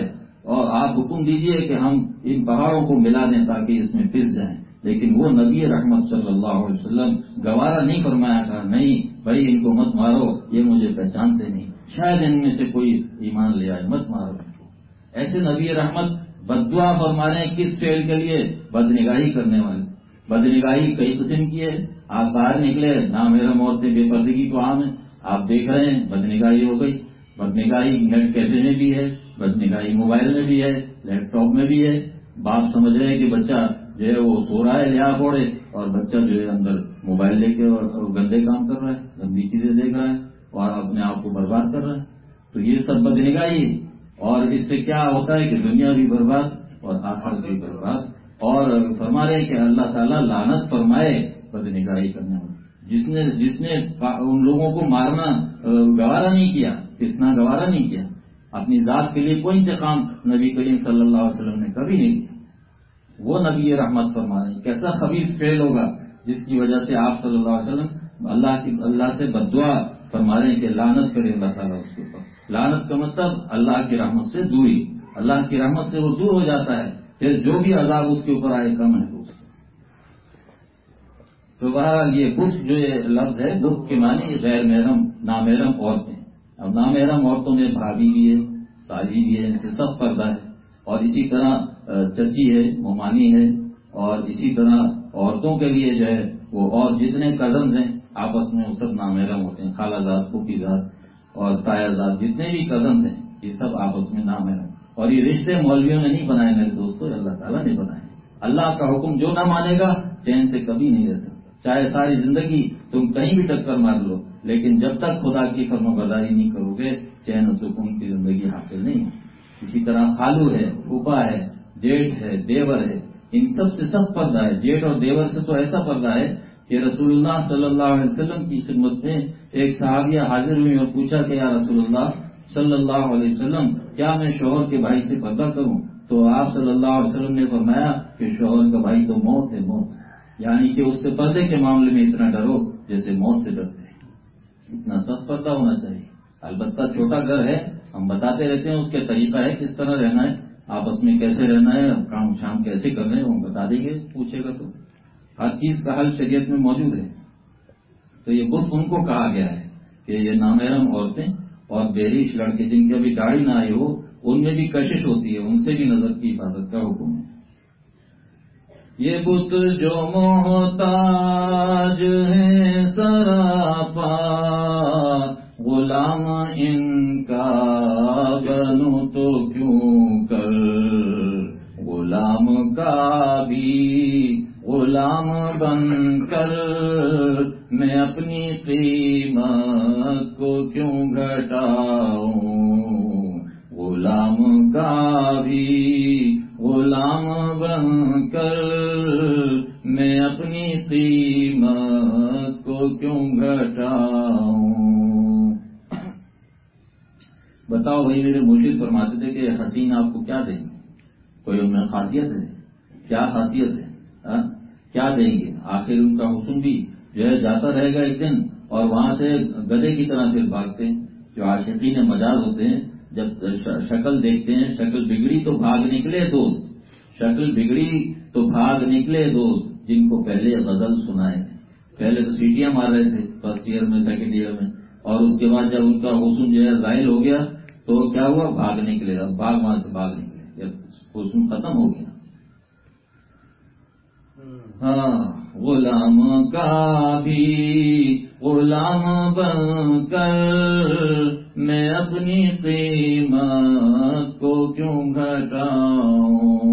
اور آپ حکم دیجئے کہ ہم ان پہاڑوں کو ملا دیں تاکہ اس میں پس جائیں، لیکن وہ نبی رحمت صلی اللہ علیہ وسلم گوارا نہیں فرمایا تھا، نہیں بھائی ان کو مت مارو، یہ مجھے پہچانتے نہیں، شاید ان میں سے کوئی ایمان لے آئے، مت مارو ان کو۔ ایسے نبی رحمت بددعا فرما رہے ہیں کس فعل کے لیے؟ بدنگاہی کرنے والے۔ بدنگاہی کئی قسم کی ہے، آپ باہر نکلے نامحرم عورتیں، بے پردگی تو عام ہے، آپ دیکھ رہے ہیں بدنگاہی ہو گئی۔ بدنگاہی نیٹ کیفے میں بھی ہے، بدنگاہی موبائل میں بھی ہے، لیپ ٹاپ میں بھی ہے۔ باپ سمجھ رہے ہیں کہ بچہ جو ہے وہ سو رہا ہے لیا پوڑے، اور بچہ جو ہے اندر موبائل لے کے اور گندے کام کر رہا ہے، گندی چیزیں دیکھ رہا ہے اور اپنے آپ کو برباد کر رہا ہے۔ تو یہ سب بدنگاہی ہے، اور اس سے کیا ہوتا ہے کہ دنیا بھی برباد اور آخرت بھی برباد۔ اور فرما رہے کہ اللہ تعالیٰ لعنت فرمائے بدنگاہی کرنے والے، جس نے جس نے ان لوگوں کو مارنا گوارا نہیں کیا، پسنا گوارا نہیں کیا، اپنی ذات کے لیے کوئی انتقام نبی کریم صلی اللہ علیہ وسلم نے کبھی نہیں کیا، وہ نبی رحمت فرما رہے ہیں۔ کیسا خبیث فعل ہوگا جس کی وجہ سے آپ صلی اللہ علیہ وسلم اللہ کی اللہ سے بددعا فرما رہے ہیں کہ لعنت کرے اللہ تعالیٰ اس کے اوپر۔ لعنت کا مطلب اللہ کی رحمت سے دوری، اللہ کی رحمت سے وہ دور ہو جاتا ہے، پھر جو بھی عذاب اس کے اوپر آئے کم ہے اس کا۔ تو بہرحال یہ بت جو یہ لفظ ہے، بت کے معنی غیر محرم نامحرم عورتیں۔ اب نامحرم عورتوں میں بھابھی بھی ہے، سالی بھی ہے، ان سے سب پردہ ہے، اور اسی طرح چچی ہے، ممانی ہے، اور اسی طرح عورتوں کے لیے جو ہے وہ اور جتنے کزنز ہیں آپس میں وہ سب نامحرم ہوتے ہیں، خالہ زاد، پھوپھی زاد اور تایا زاد، جتنے بھی کزنز ہیں یہ سب آپس میں نامحرم۔ اور یہ رشتے مولویوں نے نہیں بنائے میرے دوستوں، اللہ تعالیٰ نے بنائے۔ اللہ کا حکم جو نہ مانے گا چین سے کبھی نہیں رہ سکتا، چاہے ساری زندگی تم کہیں بھی ٹکر مار لو، لیکن جب تک خدا کی فرمانبرداری نہیں کرو گے چین و سکون کی زندگی حاصل نہیں ہوگی۔ اسی طرح خالو ہے، پھوپھا ہے، جیٹھ ہے، دیور ہے، ان سب سے سخت پردہ ہے۔ جیٹھ اور دیور سے تو ایسا پردہ ہے کہ رسول اللہ صلی اللہ علیہ وسلم کی خدمت میں ایک صحابیہ حاضر ہوئی اور پوچھا کہ یا رسول اللہ صلی اللہ علیہ وسلم کیا میں شوہر کے بھائی سے پردہ کروں؟ تو آپ صلی اللہ علیہ وسلم نے فرمایا کہ شوہر کا بھائی تو موت ہے، موت، یعنی کہ اس سے پردے کے معاملے میں اتنا ڈرو جیسے موت سے ڈرتے ہیں، اتنا سخت پردہ ہونا چاہیے۔ البتہ چھوٹا گھر ہے، ہم بتاتے رہتے ہیں اس کے طریقہ ہے کس طرح رہنا ہے، آپس میں کیسے رہنا ہے، کام شام کیسے کرنا ہے، وہ بتا دیں گے پوچھے گا تو۔ ہر چیز کا حل شریعت میں موجود ہے۔ تو یہ بت ان کو کہا گیا ہے کہ یہ نامحرم عورتیں اور بےریش لڑکے جن کی ابھی داڑھی نہ آئی ہو ان میں بھی کشش ہوتی ہے، ان سے بھی نظر کی حفاظت کا حکم ہے۔ یہ بت جو محتاج ہیں سراپا غلام ان کا بنوں تو کیوں کر، غلام کا بھی غلام بن کر میں اپنی قیمت کو کیوں گھٹاؤں، غلام کا بھی غلام بن کر میں اپنی قیمت کو کیوں گھٹاؤں۔ بتاؤ بھائی، میرے مرشد فرماتے تھے کہ حسین آپ کو کیا دیں گے؟ کوئی ان میں خاصیت ہے؟ کیا خاصیت ہے؟ آ? کیا دیں گے؟ آخر ان کا حسن بھی جو ہے جاتا رہے گا ایک دن، اور وہاں سے گدے کی طرح پھر بھاگتے ہیں۔ جو عاشقین مجاز ہوتے ہیں جب شکل دیکھتے ہیں، شکل بگڑی تو بھاگ نکلے دوست، شکل بگڑی تو بھاگ نکلے دوست، جن کو پہلے غزل سنائے، پہلے تو سیٹیاں مار رہے تھے فرسٹ ایئر میں، سیکنڈ ایئر میں، اور اس کے بعد جب ان کا حسن جو ہے زائل ہو گیا تو کیا ہوا؟ بھاگ نکلے، اب بھاگ وہاں سے بھاگ نکلے جب حسن ختم ہو گیا۔ ہاں، غلام کا بھی غلام بن کر میں اپنی قیمت کو کیوں گھٹاؤں،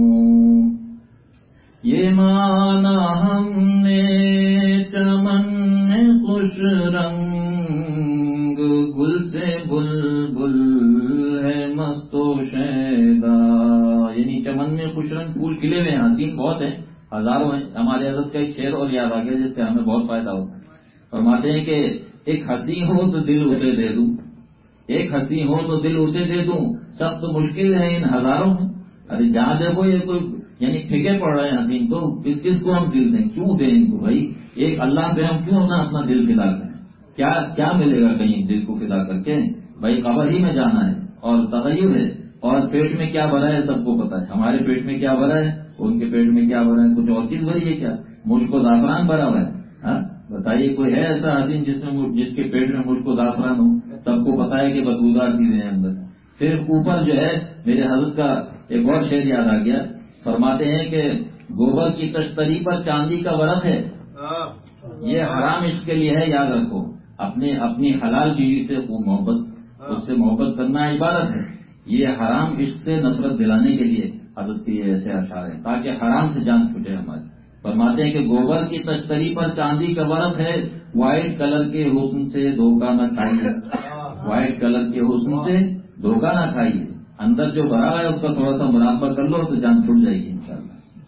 یہ مانا ہم نے چمن میں خوش رنگ، گل سے بلبل ہے مست و شیدا، یعنی چمن میں خوش رنگ پھول کھلے ہوئے ہیں، حسین بہت ہیں، ہزاروں ہیں۔ ہمارے حضرت کا ایک شعر اور یاد آ گیا جس سے ہمیں بہت فائدہ ہوتا ہے۔ فرماتے ہیں کہ ایک ہنسی ہو تو دل اسے دے دوں، ایک ہنسی ہو تو دل اسے دے دوں، سخت مشکل ہے ان ہزاروں میں۔ ارے جہاں دیکھو یہ کوئی یعنی پھیکے پڑ رہے ہیں حسین، تو کس کس کو ہم دل دیں؟ کیوں دیں ان کو بھائی؟ ایک اللہ پہ ہم کیوں نہ اپنا دل فدا کریں؟ کیا کیا ملے گا کہیں دل کو فدا کر کے؟ بھائی قبر ہی میں جانا ہے، اور تغیر ہے، اور پیٹ میں کیا بھرا ہے سب کو پتا ہے. ہمارے پیٹ میں کیا بھرا ہے, ان کے پیٹ میں کیا بھرا ہے, کچھ اور چیز بھری ہے کیا؟ مجھ کو زعفران بھرا ہوا ہے. ہاں بتائیے کوئی ہے ایسا حسین جس میں جس کے پیٹ میں مجھ کو زعفران ہو؟ سب کو پتا ہے کہ بدبودار چیزیں ہیں اندر. صرف اوپر جو ہے, میرے حضرت کا ایک اور شعر یاد آ گیا, فرماتے ہیں کہ گوبر کی تشتری پر چاندی کا ورق ہے, یہ حرام عشق کے لیے ہے, یاد رکھو. اپنے اپنی حلال بیوی سے خوب محبت, اس سے محبت کرنا عبادت ہے. یہ حرام عشق سے نفرت دلانے کے لیے حضرت کے ایسے اشعار ہیں تاکہ حرام سے جان چھوٹے ہماری. فرماتے ہیں کہ گوبر کی تشتری پر چاندی کا ورق ہے, وائٹ کلر کے حسن سے دھوکہ نہ کھائیے, وائٹ کلر کے حسن سے دھوکہ نہ کھائیے. اندر جو بھرا ہے اس کا تھوڑا سا مراقبہ کر لو تو جان چھوٹ جائے گی انشاءاللہ.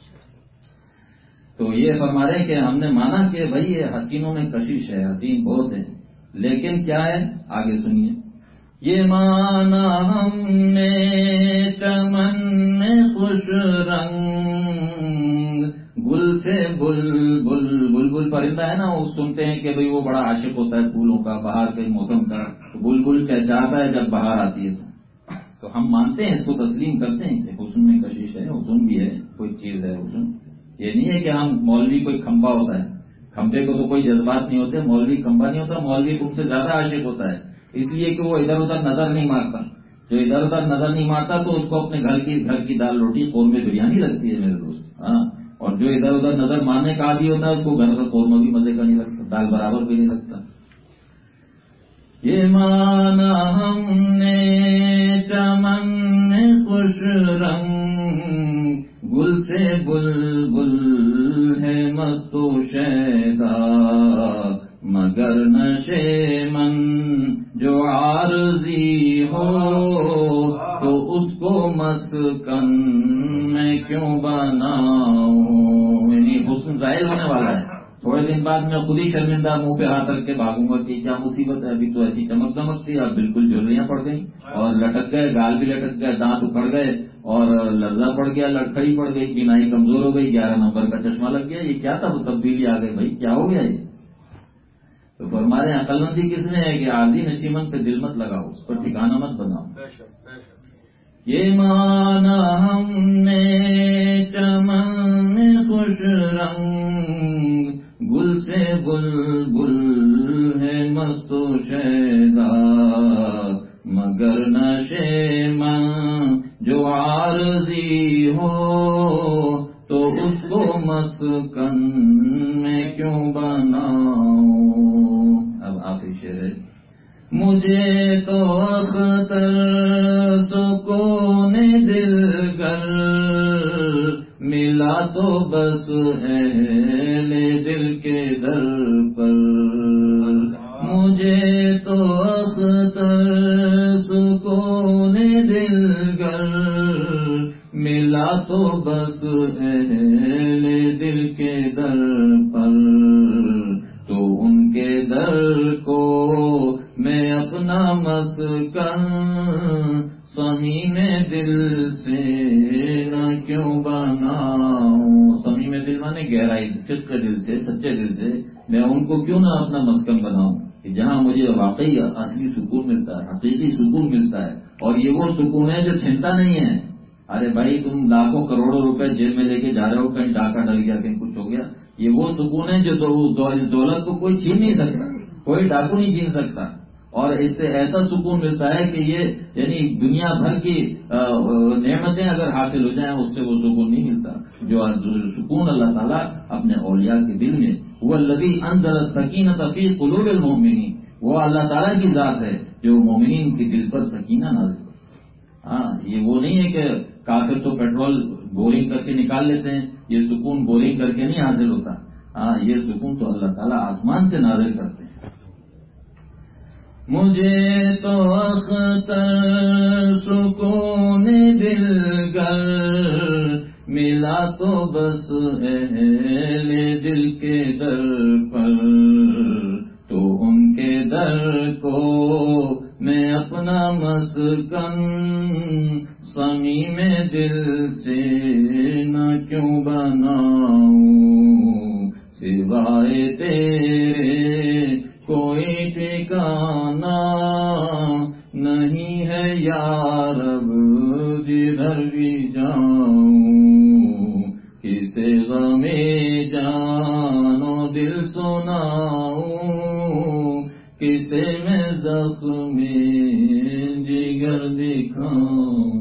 تو یہ فرما رہے کہ ہم نے مانا کہ بھائی یہ حسینوں میں کشش ہے, حسین بہت ہیں, لیکن کیا ہے آگے سنیے. یہ مانا ہم نے چمن میں خوش رنگ گل سے بل بل بل بل پرندہ ہے نا, وہ سنتے ہیں کہ بھئی وہ بڑا عاشق ہوتا ہے پھولوں کا, بہار کے موسم کا. بل بل چہچہاتا ہے جب بہار آتی ہے تو تو ہم مانتے ہیں, اس کو تسلیم کرتے ہیں کہ حسن میں کشش ہے, حسن بھی ہے, کوئی چیز ہے حسن. یہ نہیں ہے کہ ہم مولوی کوئی کھمبا ہوتا ہے, کھمبے کو تو کوئی جذبات نہیں ہوتے, مولوی کھمبا نہیں ہوتا, مولوی تم سے زیادہ عاشق ہوتا ہے اس لیے کہ وہ ادھر ادھر نظر نہیں مارتا. جو ادھر ادھر نظر نہیں مارتا تو اس کو اپنے گھر کی گھر کی دال روٹی قورمے بریانی لگتی ہے میرے دوست. ہاں, اور جو ادھر ادھر نظر مارنے کا عادی ہوتا ہے اس کو گھر کا قورمہ بھی مزے کا نہیں لگتا, دال برابر بھی نہیں لگتا. یہ مانا ہم نے چمن میں خوش رنگ گل سے بل بل ہے مست و شیدا, مگر نشے من جو عارضی ہو تو اس کو مسکن میں کیوں بناؤں. یعنی حسن ظاہر ہونے والا ہے, تھوڑے دن بعد میں خود ہی شرمندہ منہ پہ ہاتھ رکھ کے بھاگوں گا کہ کیا مصیبت ہے, ابھی تو ایسی چمک دمک تھی, اب بالکل جھریاں پڑ گئی اور لٹک گئے, گال بھی لٹک گئے, دانت اکھڑ گئے اور لرزہ پڑ گیا, لڑکھڑی پڑ گئی, بینائی کمزور ہو گئی, گیارہ نمبر کا چشمہ لگ گیا. یہ کیا تھا, وہ تبدیلی آ گئی, بھائی کیا ہو گیا یہ؟ تو فرما رہے ہیں عقل مندی کس میں ہے کہ عارضی نشیمن پہ دل مت لگاؤ, اس پر ٹھکانہ مت بناؤ. یہ مانا ہم نے چمن میں خوش رنگ گل سے بل بل ہے مست و شیدا, مگر نشے من جو عارضی ہو تو اس کو مسکن میں کیوں بناؤں. اب آخری شعر ہے. مجھے تو اختر سکون دل گر ملا تو بس اہل دل کے در پر, مجھے تو اختر سکون دل گر ملا تو بس اہل دل کے در پر, تو ان کے در کو میں اپنا مسکن صمیم دل سے نہ کیوں بناؤں. صمیم دل مانے گہرائی, صدق دل سے, سچے دل سے میں ان کو کیوں نہ اپنا مسکن بناؤں کہ جہاں مجھے واقعی اصلی سکون ملتا ہے, حقیقی سکون ملتا ہے. اور یہ وہ سکون ہے جو چھنتا نہیں ہے. ارے بھائی تم لاکھوں کروڑوں روپے جیب میں لے کے جا رہے ہو, کہیں ڈاکہ ڈل گیا, کہیں کچھ ہو گیا, یہ وہ سکون ہے جو دو اس دولت کو کوئی چھین نہیں سکتا, کوئی ڈاکو نہیں چھین سکتا. اور اس سے ایسا سکون ملتا ہے کہ یہ یعنی دنیا بھر کی نعمتیں اگر حاصل ہو جائیں اس سے وہ سکون نہیں ملتا جو سکون اللہ تعالیٰ اپنے اولیاء کے دل میں. وہ الذی انزل السکینۃ فی قلوب المؤمنین, وہ اللہ تعالیٰ کی ذات ہے جو مومنین کے دل پر سکینہ نازل کرتا. ہاں, یہ وہ نہیں ہے کہ کافر تو پیٹرول بورنگ کر کے نکال لیتے ہیں, یہ سکون بورنگ کر کے نہیں حاصل ہوتا. ہاں, یہ سکون تو اللہ تعالیٰ آسمان سے نازل کرتے ہیں. مجھے تو اختر سکون دل گر ملا تو بس اہل دل کے در پر, تو ان کے در کو میں اپنا مسکن صمیم دل سے نہ کیوں بناؤں. سوائے تیرے کوئی ٹھکانہ نہیں ہے یا رب کسے میں زخم جگر دکھاؤں.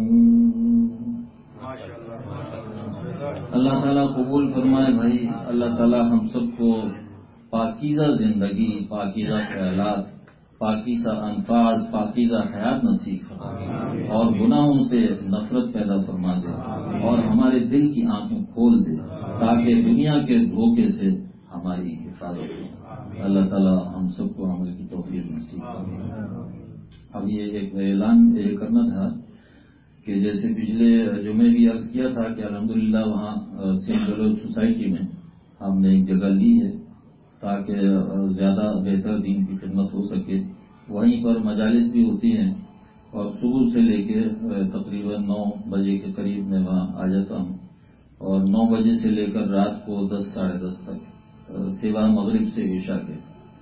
اللہ تعالیٰ قبول فرمائے بھائی. اللہ تعالیٰ ہم سب کو پاکیزہ زندگی، پاکیزہ خیالات، پاکیزہ الفاظ، پاکیزہ حیات نصیب فرمائے اور گناہوں سے نفرت پیدا فرما دے اور ہمارے دل کی آنکھیں کھول دے تاکہ دنیا کے دھوکے سے ہماری حفاظت ہو. اللہ تعالیٰ ہم سب کو عمل کی توفیق نصیب فرمائے. اب یہ ایک اعلان یہ کرنا تھا کہ جیسے پچھلے جمعے بھی عرض کیا تھا کہ الحمدللہ وہاں سندھ بلوچ سوسائٹی میں ہم نے ایک جگہ لی ہے تاکہ زیادہ بہتر دین کی خدمت ہو سکے. وہیں پر مجالس بھی ہوتی ہیں اور صبح سے لے کے تقریباً نو بجے کے قریب میں وہاں آ جاتا ہوں اور نو بجے سے لے کر رات کو دس ساڑھے دس تک سوا مغرب سے عشاء کے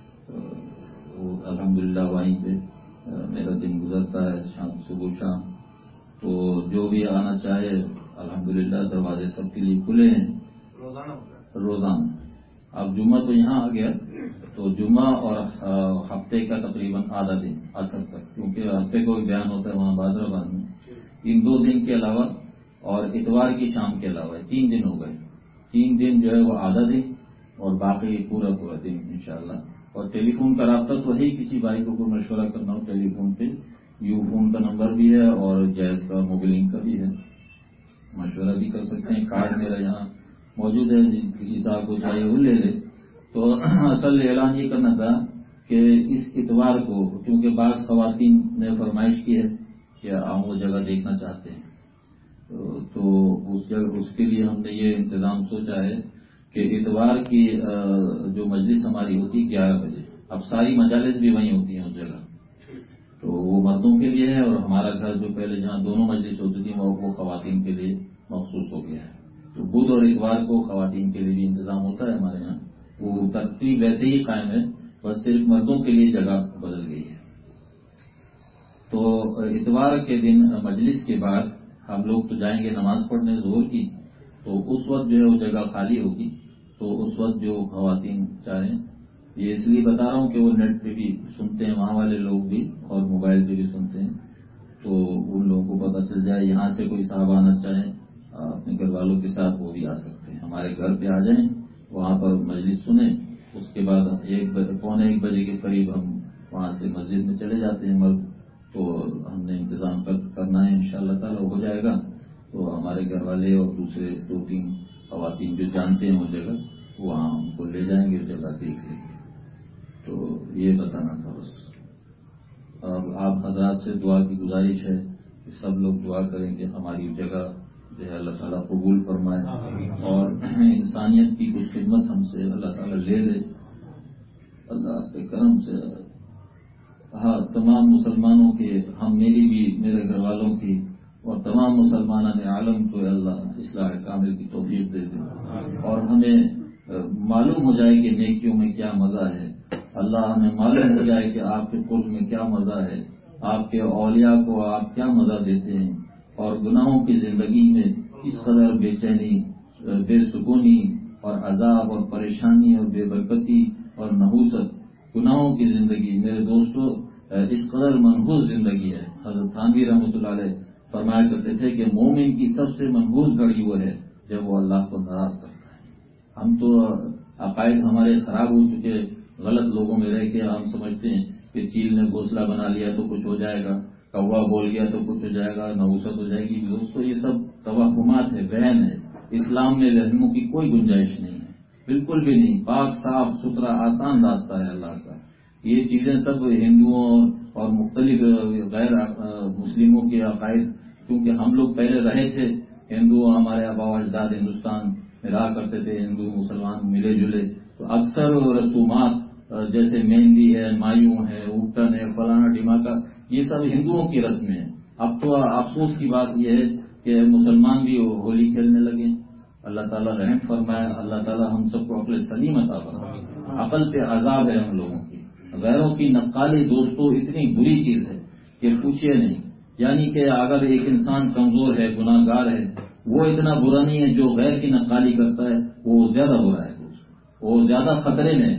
الحمدللہ وہیں پہ میرا دن گزرتا ہے شام صبح شام. تو جو بھی آنا چاہے الحمدللہ دروازے سب کے لیے کھلے ہیں روزانہ روزانہ. اب جمعہ تو یہاں آ گیا تو جمعہ اور ہفتے کا تقریباً آدھا دن عصر تک، کیونکہ ہفتے کو بھی بیان ہوتا ہے وہاں بادرآباد میں. ان دو دن کے علاوہ اور اتوار کی شام کے علاوہ تین دن ہو گئے. تین دن جو ہے وہ آدھا دن اور باقی پورا پورا دن انشاءاللہ. اور ٹیلی فون کا رابطہ تو ہے، کسی بھائی کو کوئی مشورہ کرنا ہو ٹیلی فون پہ یو فون کا نمبر بھی ہے اور جیز کا موبائلنگ کا بھی ہے، مشورہ بھی کر سکتے ہیں. کارڈ میرا یہاں موجود ہے، کسی صاحب کو چاہیے وہ لے لے. تو اصل اعلان یہ کرنا تھا کہ اس اتوار کو کیونکہ بعض خواتین نے فرمائش کی ہے کہ ہم وہ جگہ دیکھنا چاہتے ہیں تو اس جگہ اس کے لیے ہم نے یہ انتظام سوچا ہے کہ اتوار کی جو مجلس ہماری ہوتی ہے گیارہ بجے. اب ساری مجالس بھی وہیں ہوتی ہیں اس جگہ، تو وہ مردوں کے لیے ہے اور ہمارا گھر جو پہلے جہاں دونوں مجلس ہوتی تھی وہ خواتین کے لیے مخصوص ہو گیا ہے. تو بدھ اور اتوار کو خواتین کے لیے بھی انتظام ہوتا ہے ہمارے یہاں. وہ ترتیب ویسے ہی قائم ہے، بس صرف مردوں کے لیے جگہ بدل گئی ہے. تو اتوار کے دن مجلس کے بعد ہم لوگ تو جائیں گے نماز پڑھنے ظہر کی، تو اس وقت جو ہے وہ جگہ خالی ہوگی. تو اس وقت جو خواتین چاہیں، یہ اس لیے بتا رہا ہوں کہ وہ نیٹ پہ بھی سنتے ہیں وہاں والے لوگ بھی اور موبائل پہ بھی سنتے ہیں، تو ان لوگوں کو پتہ چل جائے. یہاں سے کوئی صاحب آنا چاہیں اپنے گھر والوں کے ساتھ وہ بھی آ سکتے ہیں، ہمارے گھر پہ آ جائیں، وہاں پر مجلس سنیں. اس کے بعد ایک پونے ایک بجے کے قریب ہم وہاں سے مسجد میں چلے جاتے ہیں مرد. تو ہم نے انتظام کرنا ہے انشاءاللہ تعالی ہو جائے گا. تو ہمارے گھر والے اور دوسرے دو تین خواتین جو جانتے ہیں وہ جگہ وہاں ہم کو لے جائیں گے، جگہ دیکھ لیں گے. تو یہ بتانا تھا بس. اب آپ حضرات سے دعا کی گزارش ہے کہ سب لوگ دعا کریں کہ ہماری جگہ جو ہے اللہ تعالیٰ قبول فرمائے اور انسانیت کی کچھ خدمت ہم سے اللہ تعالیٰ لے لے اللہ کے کرم سے. ہاں تمام مسلمانوں کے، ہم میری بھی میرے گھر والوں کی اور تمام مسلمانان عالم کو اللہ اصلاح کامل کی توفیق دے دے اور ہمیں معلوم ہو جائے کہ نیکیوں میں کیا مزہ ہے. اللہ ہمیں معلوم ہو جائے کہ آپ کے قرب میں کیا مزہ ہے، آپ کے اولیاء کو آپ کیا مزہ دیتے ہیں اور گناہوں کی زندگی میں اس قدر بے چینی، بے سکونی اور عذاب اور پریشانی اور بے برکتی اور نحوست. گناہوں کی زندگی میرے دوستو اس قدر منحوس زندگی ہے. حضرت تھانوی رحمۃ اللہ علیہ فرمایا کرتے تھے کہ مومن کی سب سے منحوس گھڑی وہ ہے جب وہ اللہ کو ناراض کرتا ہے. ہم تو عقائد ہمارے خراب ہو چکے، غلط لوگوں میں رہ کے ہم سمجھتے ہیں کہ چیل نے گھونسلہ بنا لیا تو کچھ ہو جائے گا، کوا بول گیا تو کچھ ہو جائے گا، نحوست ہو جائے گی. دوستو یہ سب توہمات ہے، وہم ہے. اسلام میں وہموں کی کوئی گنجائش نہیں ہے، بالکل بھی نہیں. پاک صاف ستھرا آسان راستہ ہے اللہ کا. یہ چیزیں سب ہندوؤں اور مختلف غیر مسلموں کے عقائد، کیونکہ ہم لوگ پہلے رہے تھے ہندو، ہمارے آبا و اجداد ہندوستان میں رہا کرتے تھے، ہندو مسلمان ملے جلے. تو اکثر رسومات جیسے مہندی ہے، مایوں ہے، اوٹن ہے، فلانا ڈھماکا، یہ سب ہندوؤں کی رسمیں ہیں. اب تو افسوس کی بات یہ ہے کہ مسلمان بھی ہولی کھیلنے لگے. اللہ تعالیٰ رحم فرمائے، اللہ تعالیٰ ہم سب کو عقل سلیم عطا فرمائے. عقل پہ عذاب ہے ہم لوگوں کی. غیروں کی نقالی دوستوں اتنی بری چیز ہے کہ پوچھئے نہیں. یعنی کہ اگر ایک انسان کمزور ہے، گناہ گار ہے، وہ اتنا برا نہیں ہے. جو غیر کی نقالی کرتا ہے وہ زیادہ برا ہے، وہ زیادہ خطرے میں ہے.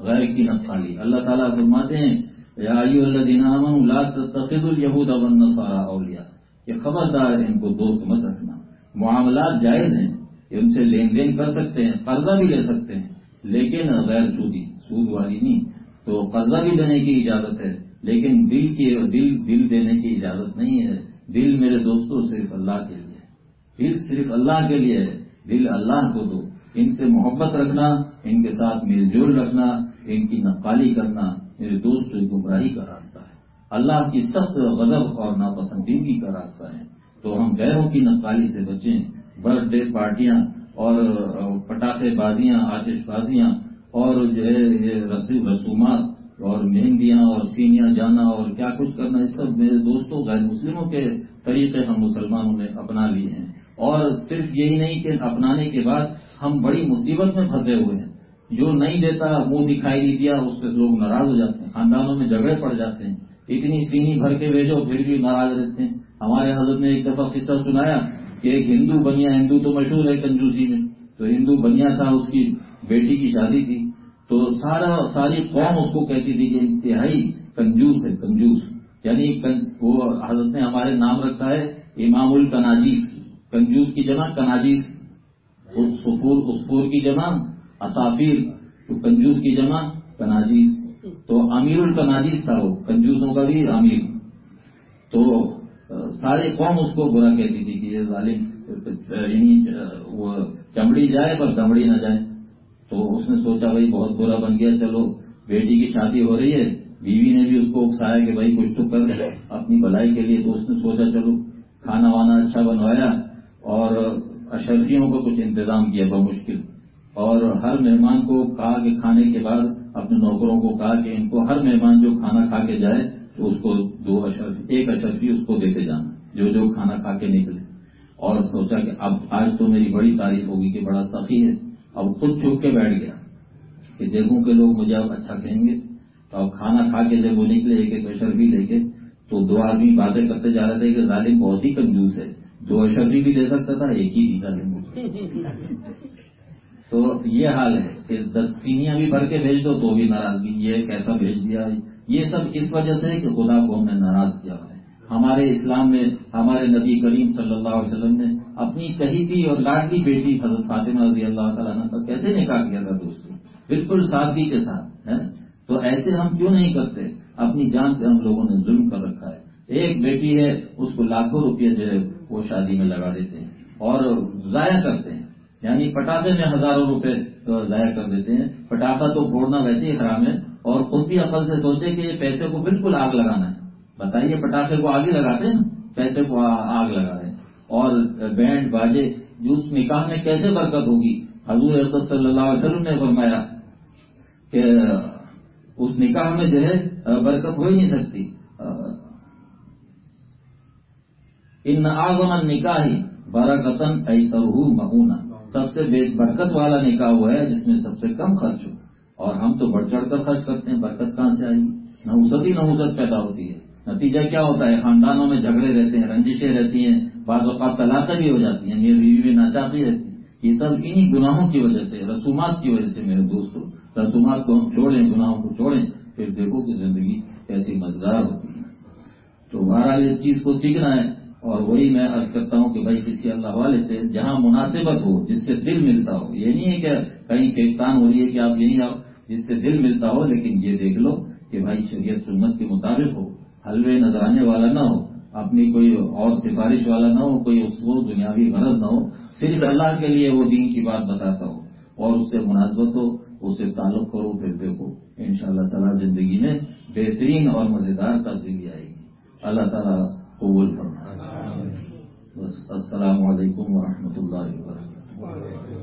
غیر کی نقالی. اللہ تعالیٰ فرماتے ہیں یا ایھا الذین آمنوا لا تتخذوا اليہود والنصارى اولیاء، کہ خبردار ان کو دوست مت رکھنا. معاملات جائز ہیں، ان سے لین دین کر سکتے ہیں، قرضہ بھی لے سکتے ہیں، لیکن غیر سودی، سود والی نہیں. تو قرضہ بھی دینے کی اجازت ہے، لیکن دل کی دل دل دینے کی اجازت نہیں ہے. دل میرے دوستوں صرف اللہ کے لیے، دل صرف اللہ کے لیے ہے. دل اللہ کو دو. ان سے محبت رکھنا، ان کے ساتھ میل جول رکھنا، ان کی نقالی کرنا میرے دوست گمراہی کا راستہ ہے، اللہ کی سخت غضب اور ناپسندیدگی کا راستہ ہے. تو ہم غیروں کی نقالی سے بچیں. برتھ ڈے پارٹیاں اور پٹاخے بازیاں، آتش بازیاں اور جو ہے یہ رسومات اور مہندیاں اور سینیاں جانا اور کیا کچھ کرنا، یہ سب میرے دوستوں غیر مسلموں کے طریقے ہم مسلمانوں نے اپنا لیے ہیں. اور صرف یہی نہیں کہ اپنانے کے بعد ہم بڑی مصیبت میں پھنسے ہوئے ہیں. جو نہیں دیتا، منہ دکھائی نہیں دیا، اس سے لوگ ناراض ہو جاتے ہیں، خاندانوں میں جھگڑے پڑ جاتے ہیں. اتنی سینی بھر کے بھیجو پھر بھی ناراض رہتے ہیں. ہمارے حضرت نے ایک دفعہ قصہ سنایا کہ ایک ہندو بنیا، ہندو تو مشہور ہے کنجوسی میں، تو ہندو بنیا تھا، اس کی بیٹی کی شادی تھی، تو سارا ساری قوم اس کو کہتی تھی کہ انتہائی کنجوس ہے، کنجوس. یعنی وہ حضرت نے ہمارے نام رکھا ہے امام الکناجیس. کنجوس کی جمع کناجیس، سفور اسفور کی جمع اسافیر، تو کنجوس کی جمع کناجیس. تو امیر الکناجیس تھا وہ، کنجوسوں کا بھی امیر. تو ساری قوم اس کو برا کہتی تھی کہ یہ ظالم، یعنی وہ چمڑی جائے پر دمڑی نہ جائے. تو اس نے سوچا بھائی بہت برا بن گیا، چلو بیٹی کی شادی ہو رہی ہے، بیوی نے بھی اس کو اکسایا کہ بھائی کچھ تو کر اپنی بھلائی کے لیے. تو اس نے سوچا چلو کھانا وانا اچھا بنوایا اور اشرفیوں کو کچھ انتظام کیا بمشکل، اور ہر مہمان کو کہا کہ کھانے کے بعد اپنے نوکروں کو کہا کہ ان کو ہر مہمان جو کھانا کھا کے جائے تو اس کو دو اشرفی ایک اشرفی اس کو دیتے جانا جو جو کھانا کھا کے نکلے. اور سوچا کہ اب آج تو میری بڑی تعریف ہوگی کہ بڑا سخی ہے. اب خود چھپ کے بیٹھ گیا کہ دیکھوں کہ لوگ مجھے اب اچھا کہیں گے. تو اب کھانا کھا کے جب وہ نکلے ایک ایک اشرفی لے کے، تو دو آدمی باتیں کرتے جا رہے تھے کہ ظالم بہت ہی کنجوس ہے، دو اشرفی بھی لے سکتا تھا، ایک ہی دی ظالم. تو یہ حال ہے کہ دس سینیاں بھی بھر کے بھیج دو تو بھی ناراضگی، یہ کیسا بھیج دیا. یہ سب اس وجہ سے کہ خدا کو ہم نے ناراض کیا ہے. ہمارے اسلام میں ہمارے نبی کریم صلی اللہ علیہ وسلم نے اپنی چہیتی اور لاڈلی بیٹی حضرت فاطمہ رضی اللہ تعالیٰ عنہ کا کیسے نکاح کیا تھا دوستوں، بالکل سادگی کے ساتھ ہے. تو ایسے ہم کیوں نہیں کرتے؟ اپنی جان پہ ہم لوگوں نے ظلم کر رکھا ہے. ایک بیٹی ہے اس کو لاکھوں روپئے جو ہے وہ شادی میں لگا دیتے ہیں اور ضائع کرتے ہیں. یعنی پٹاخے میں ہزاروں روپے ضائع کر دیتے ہیں. پٹاخہ تو پھوڑنا ویسے ہی حرام ہے، اور خود بھی عقل سے سوچے کہ یہ پیسے کو بالکل آگ لگانا ہے. بتائیے پٹاخے کو آگ ہی لگاتے ہیں نا، پیسے کو آگ لگا رہے ہیں. اور بینڈ باجے جو اس نکاح میں کیسے برکت ہوگی؟ حضور اقدس صلی اللہ علیہ وسلم نے فرمایا کہ اس نکاح میں جو ہے برکت ہو ہی نہیں سکتی. ان اعظم النکاح برکتن ایسرہ مؤونہ، سب سے بے برکت والا نکاح وہ ہے جس میں سب سے کم خرچ ہو. اور ہم تو بڑھ چڑھ کر خرچ کرتے ہیں، برکت کہاں سے آئے گی؟ نحوست ہی نحوست پیدا ہوتی ہے. نتیجہ کیا ہوتا ہے؟ خاندانوں میں جھگڑے رہتے ہیں، رنجشیں رہتی ہیں، بعض اوقات طلاقیں بھی ہو جاتی ہیں، میری بیوی بھی ناچاقی رہتی ہے. یہ سب انہی گناہوں کی وجہ سے، رسومات کی وجہ سے. میرے دوستوں، رسومات کو ہم چھوڑیں، گناہوں کو چھوڑیں، پھر دیکھو کہ زندگی کیسی مزیدار ہوتی ہے. تو بہرحال اس چیز کو سیکھنا ہے. اور وہی میں عرض کرتا ہوں کہ بھائی کسی اللہ والے سے جہاں مناسبت ہو، جس سے دل ملتا ہو. یہ نہیں ہے کہ کہیں کھیتان ہو رہی ہے کہ آپ یہیں آؤ، جس سے دل ملتا ہو. لیکن یہ دیکھ لو کہ بھائی شریعت سنت کے مطابق ہو، حلوے نذرانے والا نہ ہو، اپنی کوئی اور سفارش والا نہ ہو، کوئی اس کو دنیاوی غرض نہ ہو، صرف اللہ کے لیے وہ دین کی بات بتاتا ہو اور اس سے مناسبت ہو، اس سے تعلق کرو. پھر دیکھو انشاءاللہ تعالی زندگی میں بہترین اور مزیدار تبدیلی آئے گی. اللہ تعالیٰ قبول فرمائے. بس السلام علیکم ورحمۃ اللہ وبرکاتہ.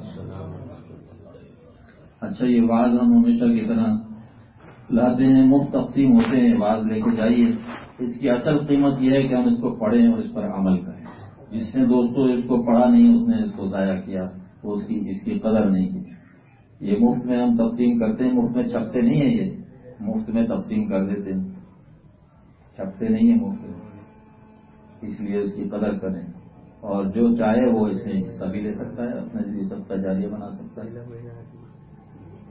اچھا، یہ واز ہم ہمیشہ کی طرح لاتے ہیں، مفت تقسیم ہوتے ہیں، واز لے کے جائیے. اس کی اصل قیمت یہ ہے کہ ہم اس کو پڑھیں اور اس پر عمل کریں. جس نے دوستوں اس کو پڑھا نہیں، اس نے اس کو ضائع کیا، وہ اس کی اس کی قدر نہیں کی. یہ مفت میں ہم تقسیم کرتے ہیں، مفت میں چھپتے نہیں ہیں، یہ مفت میں تقسیم کر دیتے ہیں، چھپتے نہیں ہیں مفت میں. اس لیے اس کی قدر کریں. اور جو چاہے وہ اس میں حصہ بھی لے سکتا ہے، اپنے لیے سب کا جاریہ بنا سکتا ہے.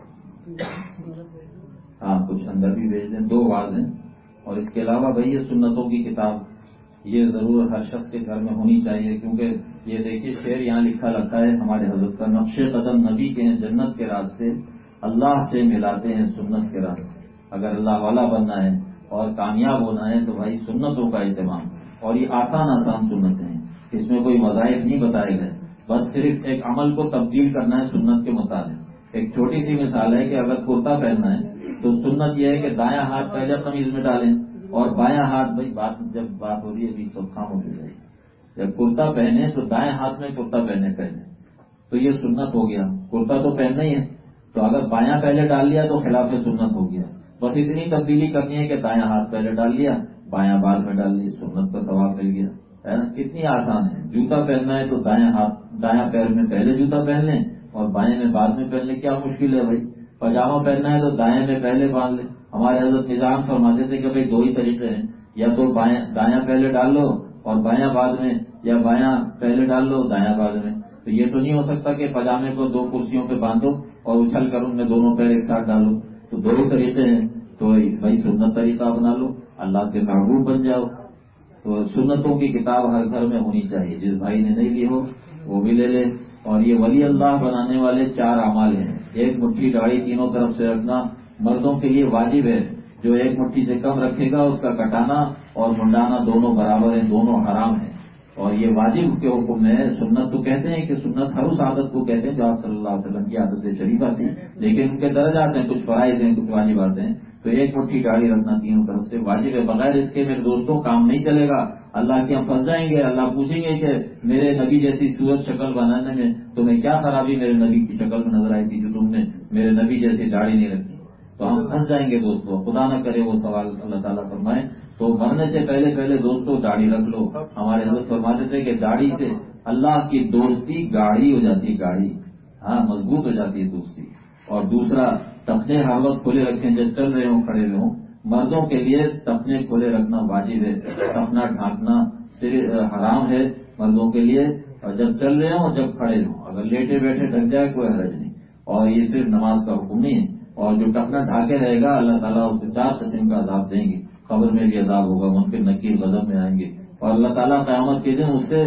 ہاں کچھ اندر بھی بھیج دیں، دو واز ہیں. اور اس کے علاوہ بھائی یہ سنتوں کی کتاب یہ ضرور ہر شخص کے گھر میں ہونی چاہیے، کیونکہ یہ دیکھیے شعر یہاں لکھا رکھا ہے ہمارے حضرت کا، نقش قدم نبی کے ہیں جنت کے راستے، اللہ سے ملاتے ہیں سنت کے راستے. اگر اللہ والا بننا ہے اور کامیاب ہونا ہے تو بھائی سنتوں کا اہتمام. اور یہ آسان آسان سنتیں ہیں، اس میں کوئی وظائف نہیں بتائے گئے، بس صرف ایک عمل کو تبدیل کرنا ہے سنت کے مطابق. ایک چھوٹی سی مثال ہے کہ اگر کرتا پہننا ہے تو سنت یہ ہے کہ دایاں ہاتھ پہلے قمیض میں ڈالیں اور بایاں ہاتھ، بھائی بات جب بات ہو رہی ہے ابھی سب خاموش ہو جائے گی. جب کرتا پہنے تو دائیں ہاتھ میں کرتا پہنے پہلے، تو یہ سنت ہو گیا. کرتا تو پہننا ہی ہے، تو اگر بایاں پہلے ڈال لیا تو خلاف سنت ہو گیا. بس اتنی تبدیلی کرنی ہے کہ دایاں ہاتھ پہلے ڈال لیا، بایاں بعد میں ڈال لیا، سنت کا ثواب مل گیا. ہے نا، کتنی آسان ہے. جوتا پہننا ہے تو دایاں ہاتھ دایاں پیر میں پہلے جوتا پہن لیں اور بائیں میں بعد میں پہن لیں. کیا مشکل ہے بھائی؟ پاجامہ پہننا ہے تو دائیں میں پہلے باندھ لیں. ہمارے حضرت نظام فرماتے تھے کہ بھائی دو ہی طریقے ہیں، یا تو بائیں دایاں پہلے ڈال لو اور بایاں بعد میں، یا بایاں پہلے ڈال لو دایاں بعد میں. تو یہ تو نہیں ہو سکتا کہ پاجامے کو دو کرسیوں پہ باندھو اور اچھل کر ان میں دونوں پیر ایک ساتھ ڈالو. تو دو ہی طریقے ہیں، تو بھائی سنت طریقہ اپنا لو، اللہ کے محبوب بن جاؤ. تو سنتوں کی کتاب ہر گھر میں ہونی چاہیے. جس بھائی نے نہیں لی ہو وہ بھی لے لے. اور یہ ولی اللہ بنانے والے چار اعمال ہیں. ایک مٹھی داڑھی تینوں طرف سے رکھنا مردوں کے لیے واجب ہے. جو ایک مٹھی سے کم رکھے گا اس کا کٹانا اور منڈانا دونوں برابر ہیں، دونوں حرام ہیں. اور یہ واجب کے حکم میں ہے. سنت تو کہتے ہیں کہ سنت ہر اس عادت کو کہتے ہیں جو آپ صلی اللہ علیہ وسلم کی عادت شریفہ تھی، لیکن ان کے درجات ہیں، کچھ فرائض ہیں کچھ واجبات ہیں. تو ایک مٹھی داڑھی رکھنا تینوں طرف سے واجب ہے. بغیر اس کے میرے دوستوں کام نہیں چلے گا. اللہ کے ہم پھنس جائیں گے. اللہ پوچھیں گے کہ میرے نبی جیسی صورت شکل بنانے میں تمہیں کیا خرابی میرے نبی کی شکل میں نظر آئی تھی جو تم نے میرے نبی جیسی داڑھی نہیں رکھی. تو ہم پھنس جائیں گے دوستوں. خدا نہ کرے وہ سوال اللہ تعالیٰ فرمائے. تو مرنے سے پہلے پہلے دوستوں داڑھی رکھ لو. ہمارے حضرت فرماتے تھے کہ داڑھی سے اللہ کی دوستی گاڑھی ہو جاتی ہے، گاڑھی، ہاں مضبوط ہو جاتی ہے دوستی. اور دوسرا ٹخنے ہر وقت کھلے رکھیں جب چل رہے ہوں کھڑے ہوئے ہوں. مردوں کے لیے ٹخنے کھلے رکھنا واجب ہے. ٹخنا ڈھانکنا صرف حرام ہے مردوں کے لیے، اور جب چل رہے ہوں جب کھڑے ہوں. اگر لیٹے بیٹھے ڈھک جائے کوئی حرج نہیں. اور یہ صرف نماز کا حکم نہیں ہے. اور جو ٹخنا ڈھاکے رہے گا اللہ تعالیٰ اس کو چار قسم کا عذاب دیں گے. قبر میں بھی عذاب ہوگا، منکر نکیر غضب میں آئیں گے، اور اللہ تعالیٰ قیامت کے دن اس سے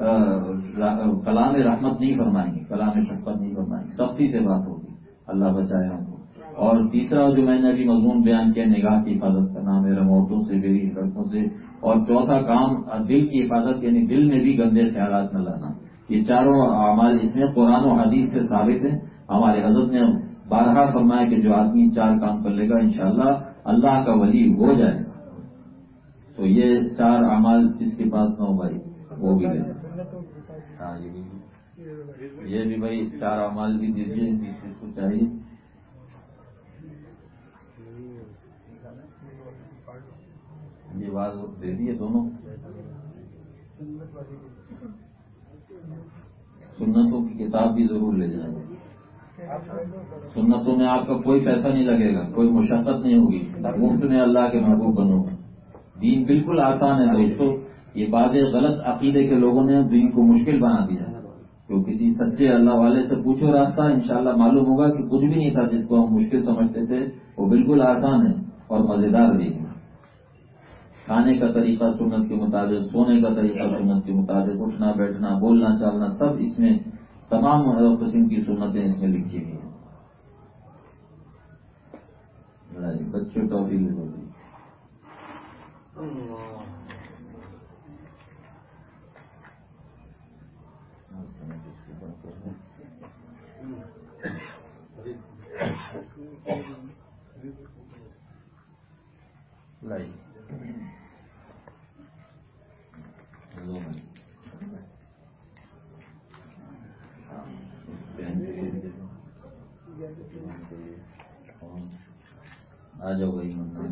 کلام رحمت نہیں فرمائیں گے، کلام شفقت نہیں فرمائیں گے، سختی سے بات ہوگی. اللہ بچائے ہم کو. اور تیسرا جو میں نے ابھی مضمون بیان کیا نگاہ کی حفاظت کا نام ہے، رموٹوں سے بیری لڑکوں سے. اور چوتھا کام دل کی حفاظت، یعنی دل میں بھی گندے خیالات نہ لانا. یہ چاروں اعمال اس میں قرآن و حدیث سے ثابت ہیں. ہمارے حضرت نے بارہا فرمایا کہ جو آدمی چار کام کر لے گا انشاءاللہ اللہ کا ولی ہو جائے. تو یہ چار اعمال جس کے پاس نہ ہو بھائی وہ بھی لے. ہاں یہ بھی یہ بھی بھائی چار اعمال بھی دیجیے جس کو چاہیے. یہ بات دے دیے دونوں. سنتوں کی کتاب بھی ضرور لے جائیں. سنتوں میں آپ کا کوئی پیسہ نہیں لگے گا، کوئی مشقت نہیں ہوگی، مفت میں اللہ کے محبوب بنو گا. دین بالکل آسان ہے دوستوں. یہ باتیں غلط عقیدے کے لوگوں نے دین کو مشکل بنا دیا. جو کسی سچے اللہ والے سے پوچھو راستہ انشاءاللہ معلوم ہوگا کہ کچھ بھی نہیں تھا جس کو ہم مشکل سمجھتے تھے، وہ بالکل آسان ہے اور مزیدار بھی ہے. کھانے کا طریقہ سنت کے مطابق، سونے کا طریقہ سنت کے مطابق، اٹھنا بیٹھنا بولنا چالنا سب اس میں تمام قسم کی سنتیں اس میں لکھی ہوئی ہیں. بچوں ٹافی لے لو. لائی آ جاؤ بھائی.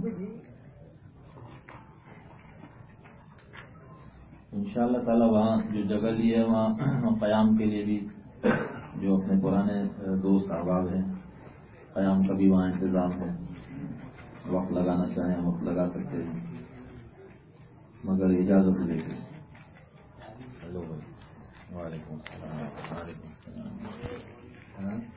ان شاء اللہ تعالیٰ وہاں جو جگہ لی ہے وہاں قیام کے لیے بھی جو اپنے پرانے دوست احباب ہیں قیام کا بھی وہاں انتظام ہے. وقت لگانا چاہیں وقت لگا سکتے ہیں مگر اجازت لے کے. ہلو بھائی. وعلیکم السلام.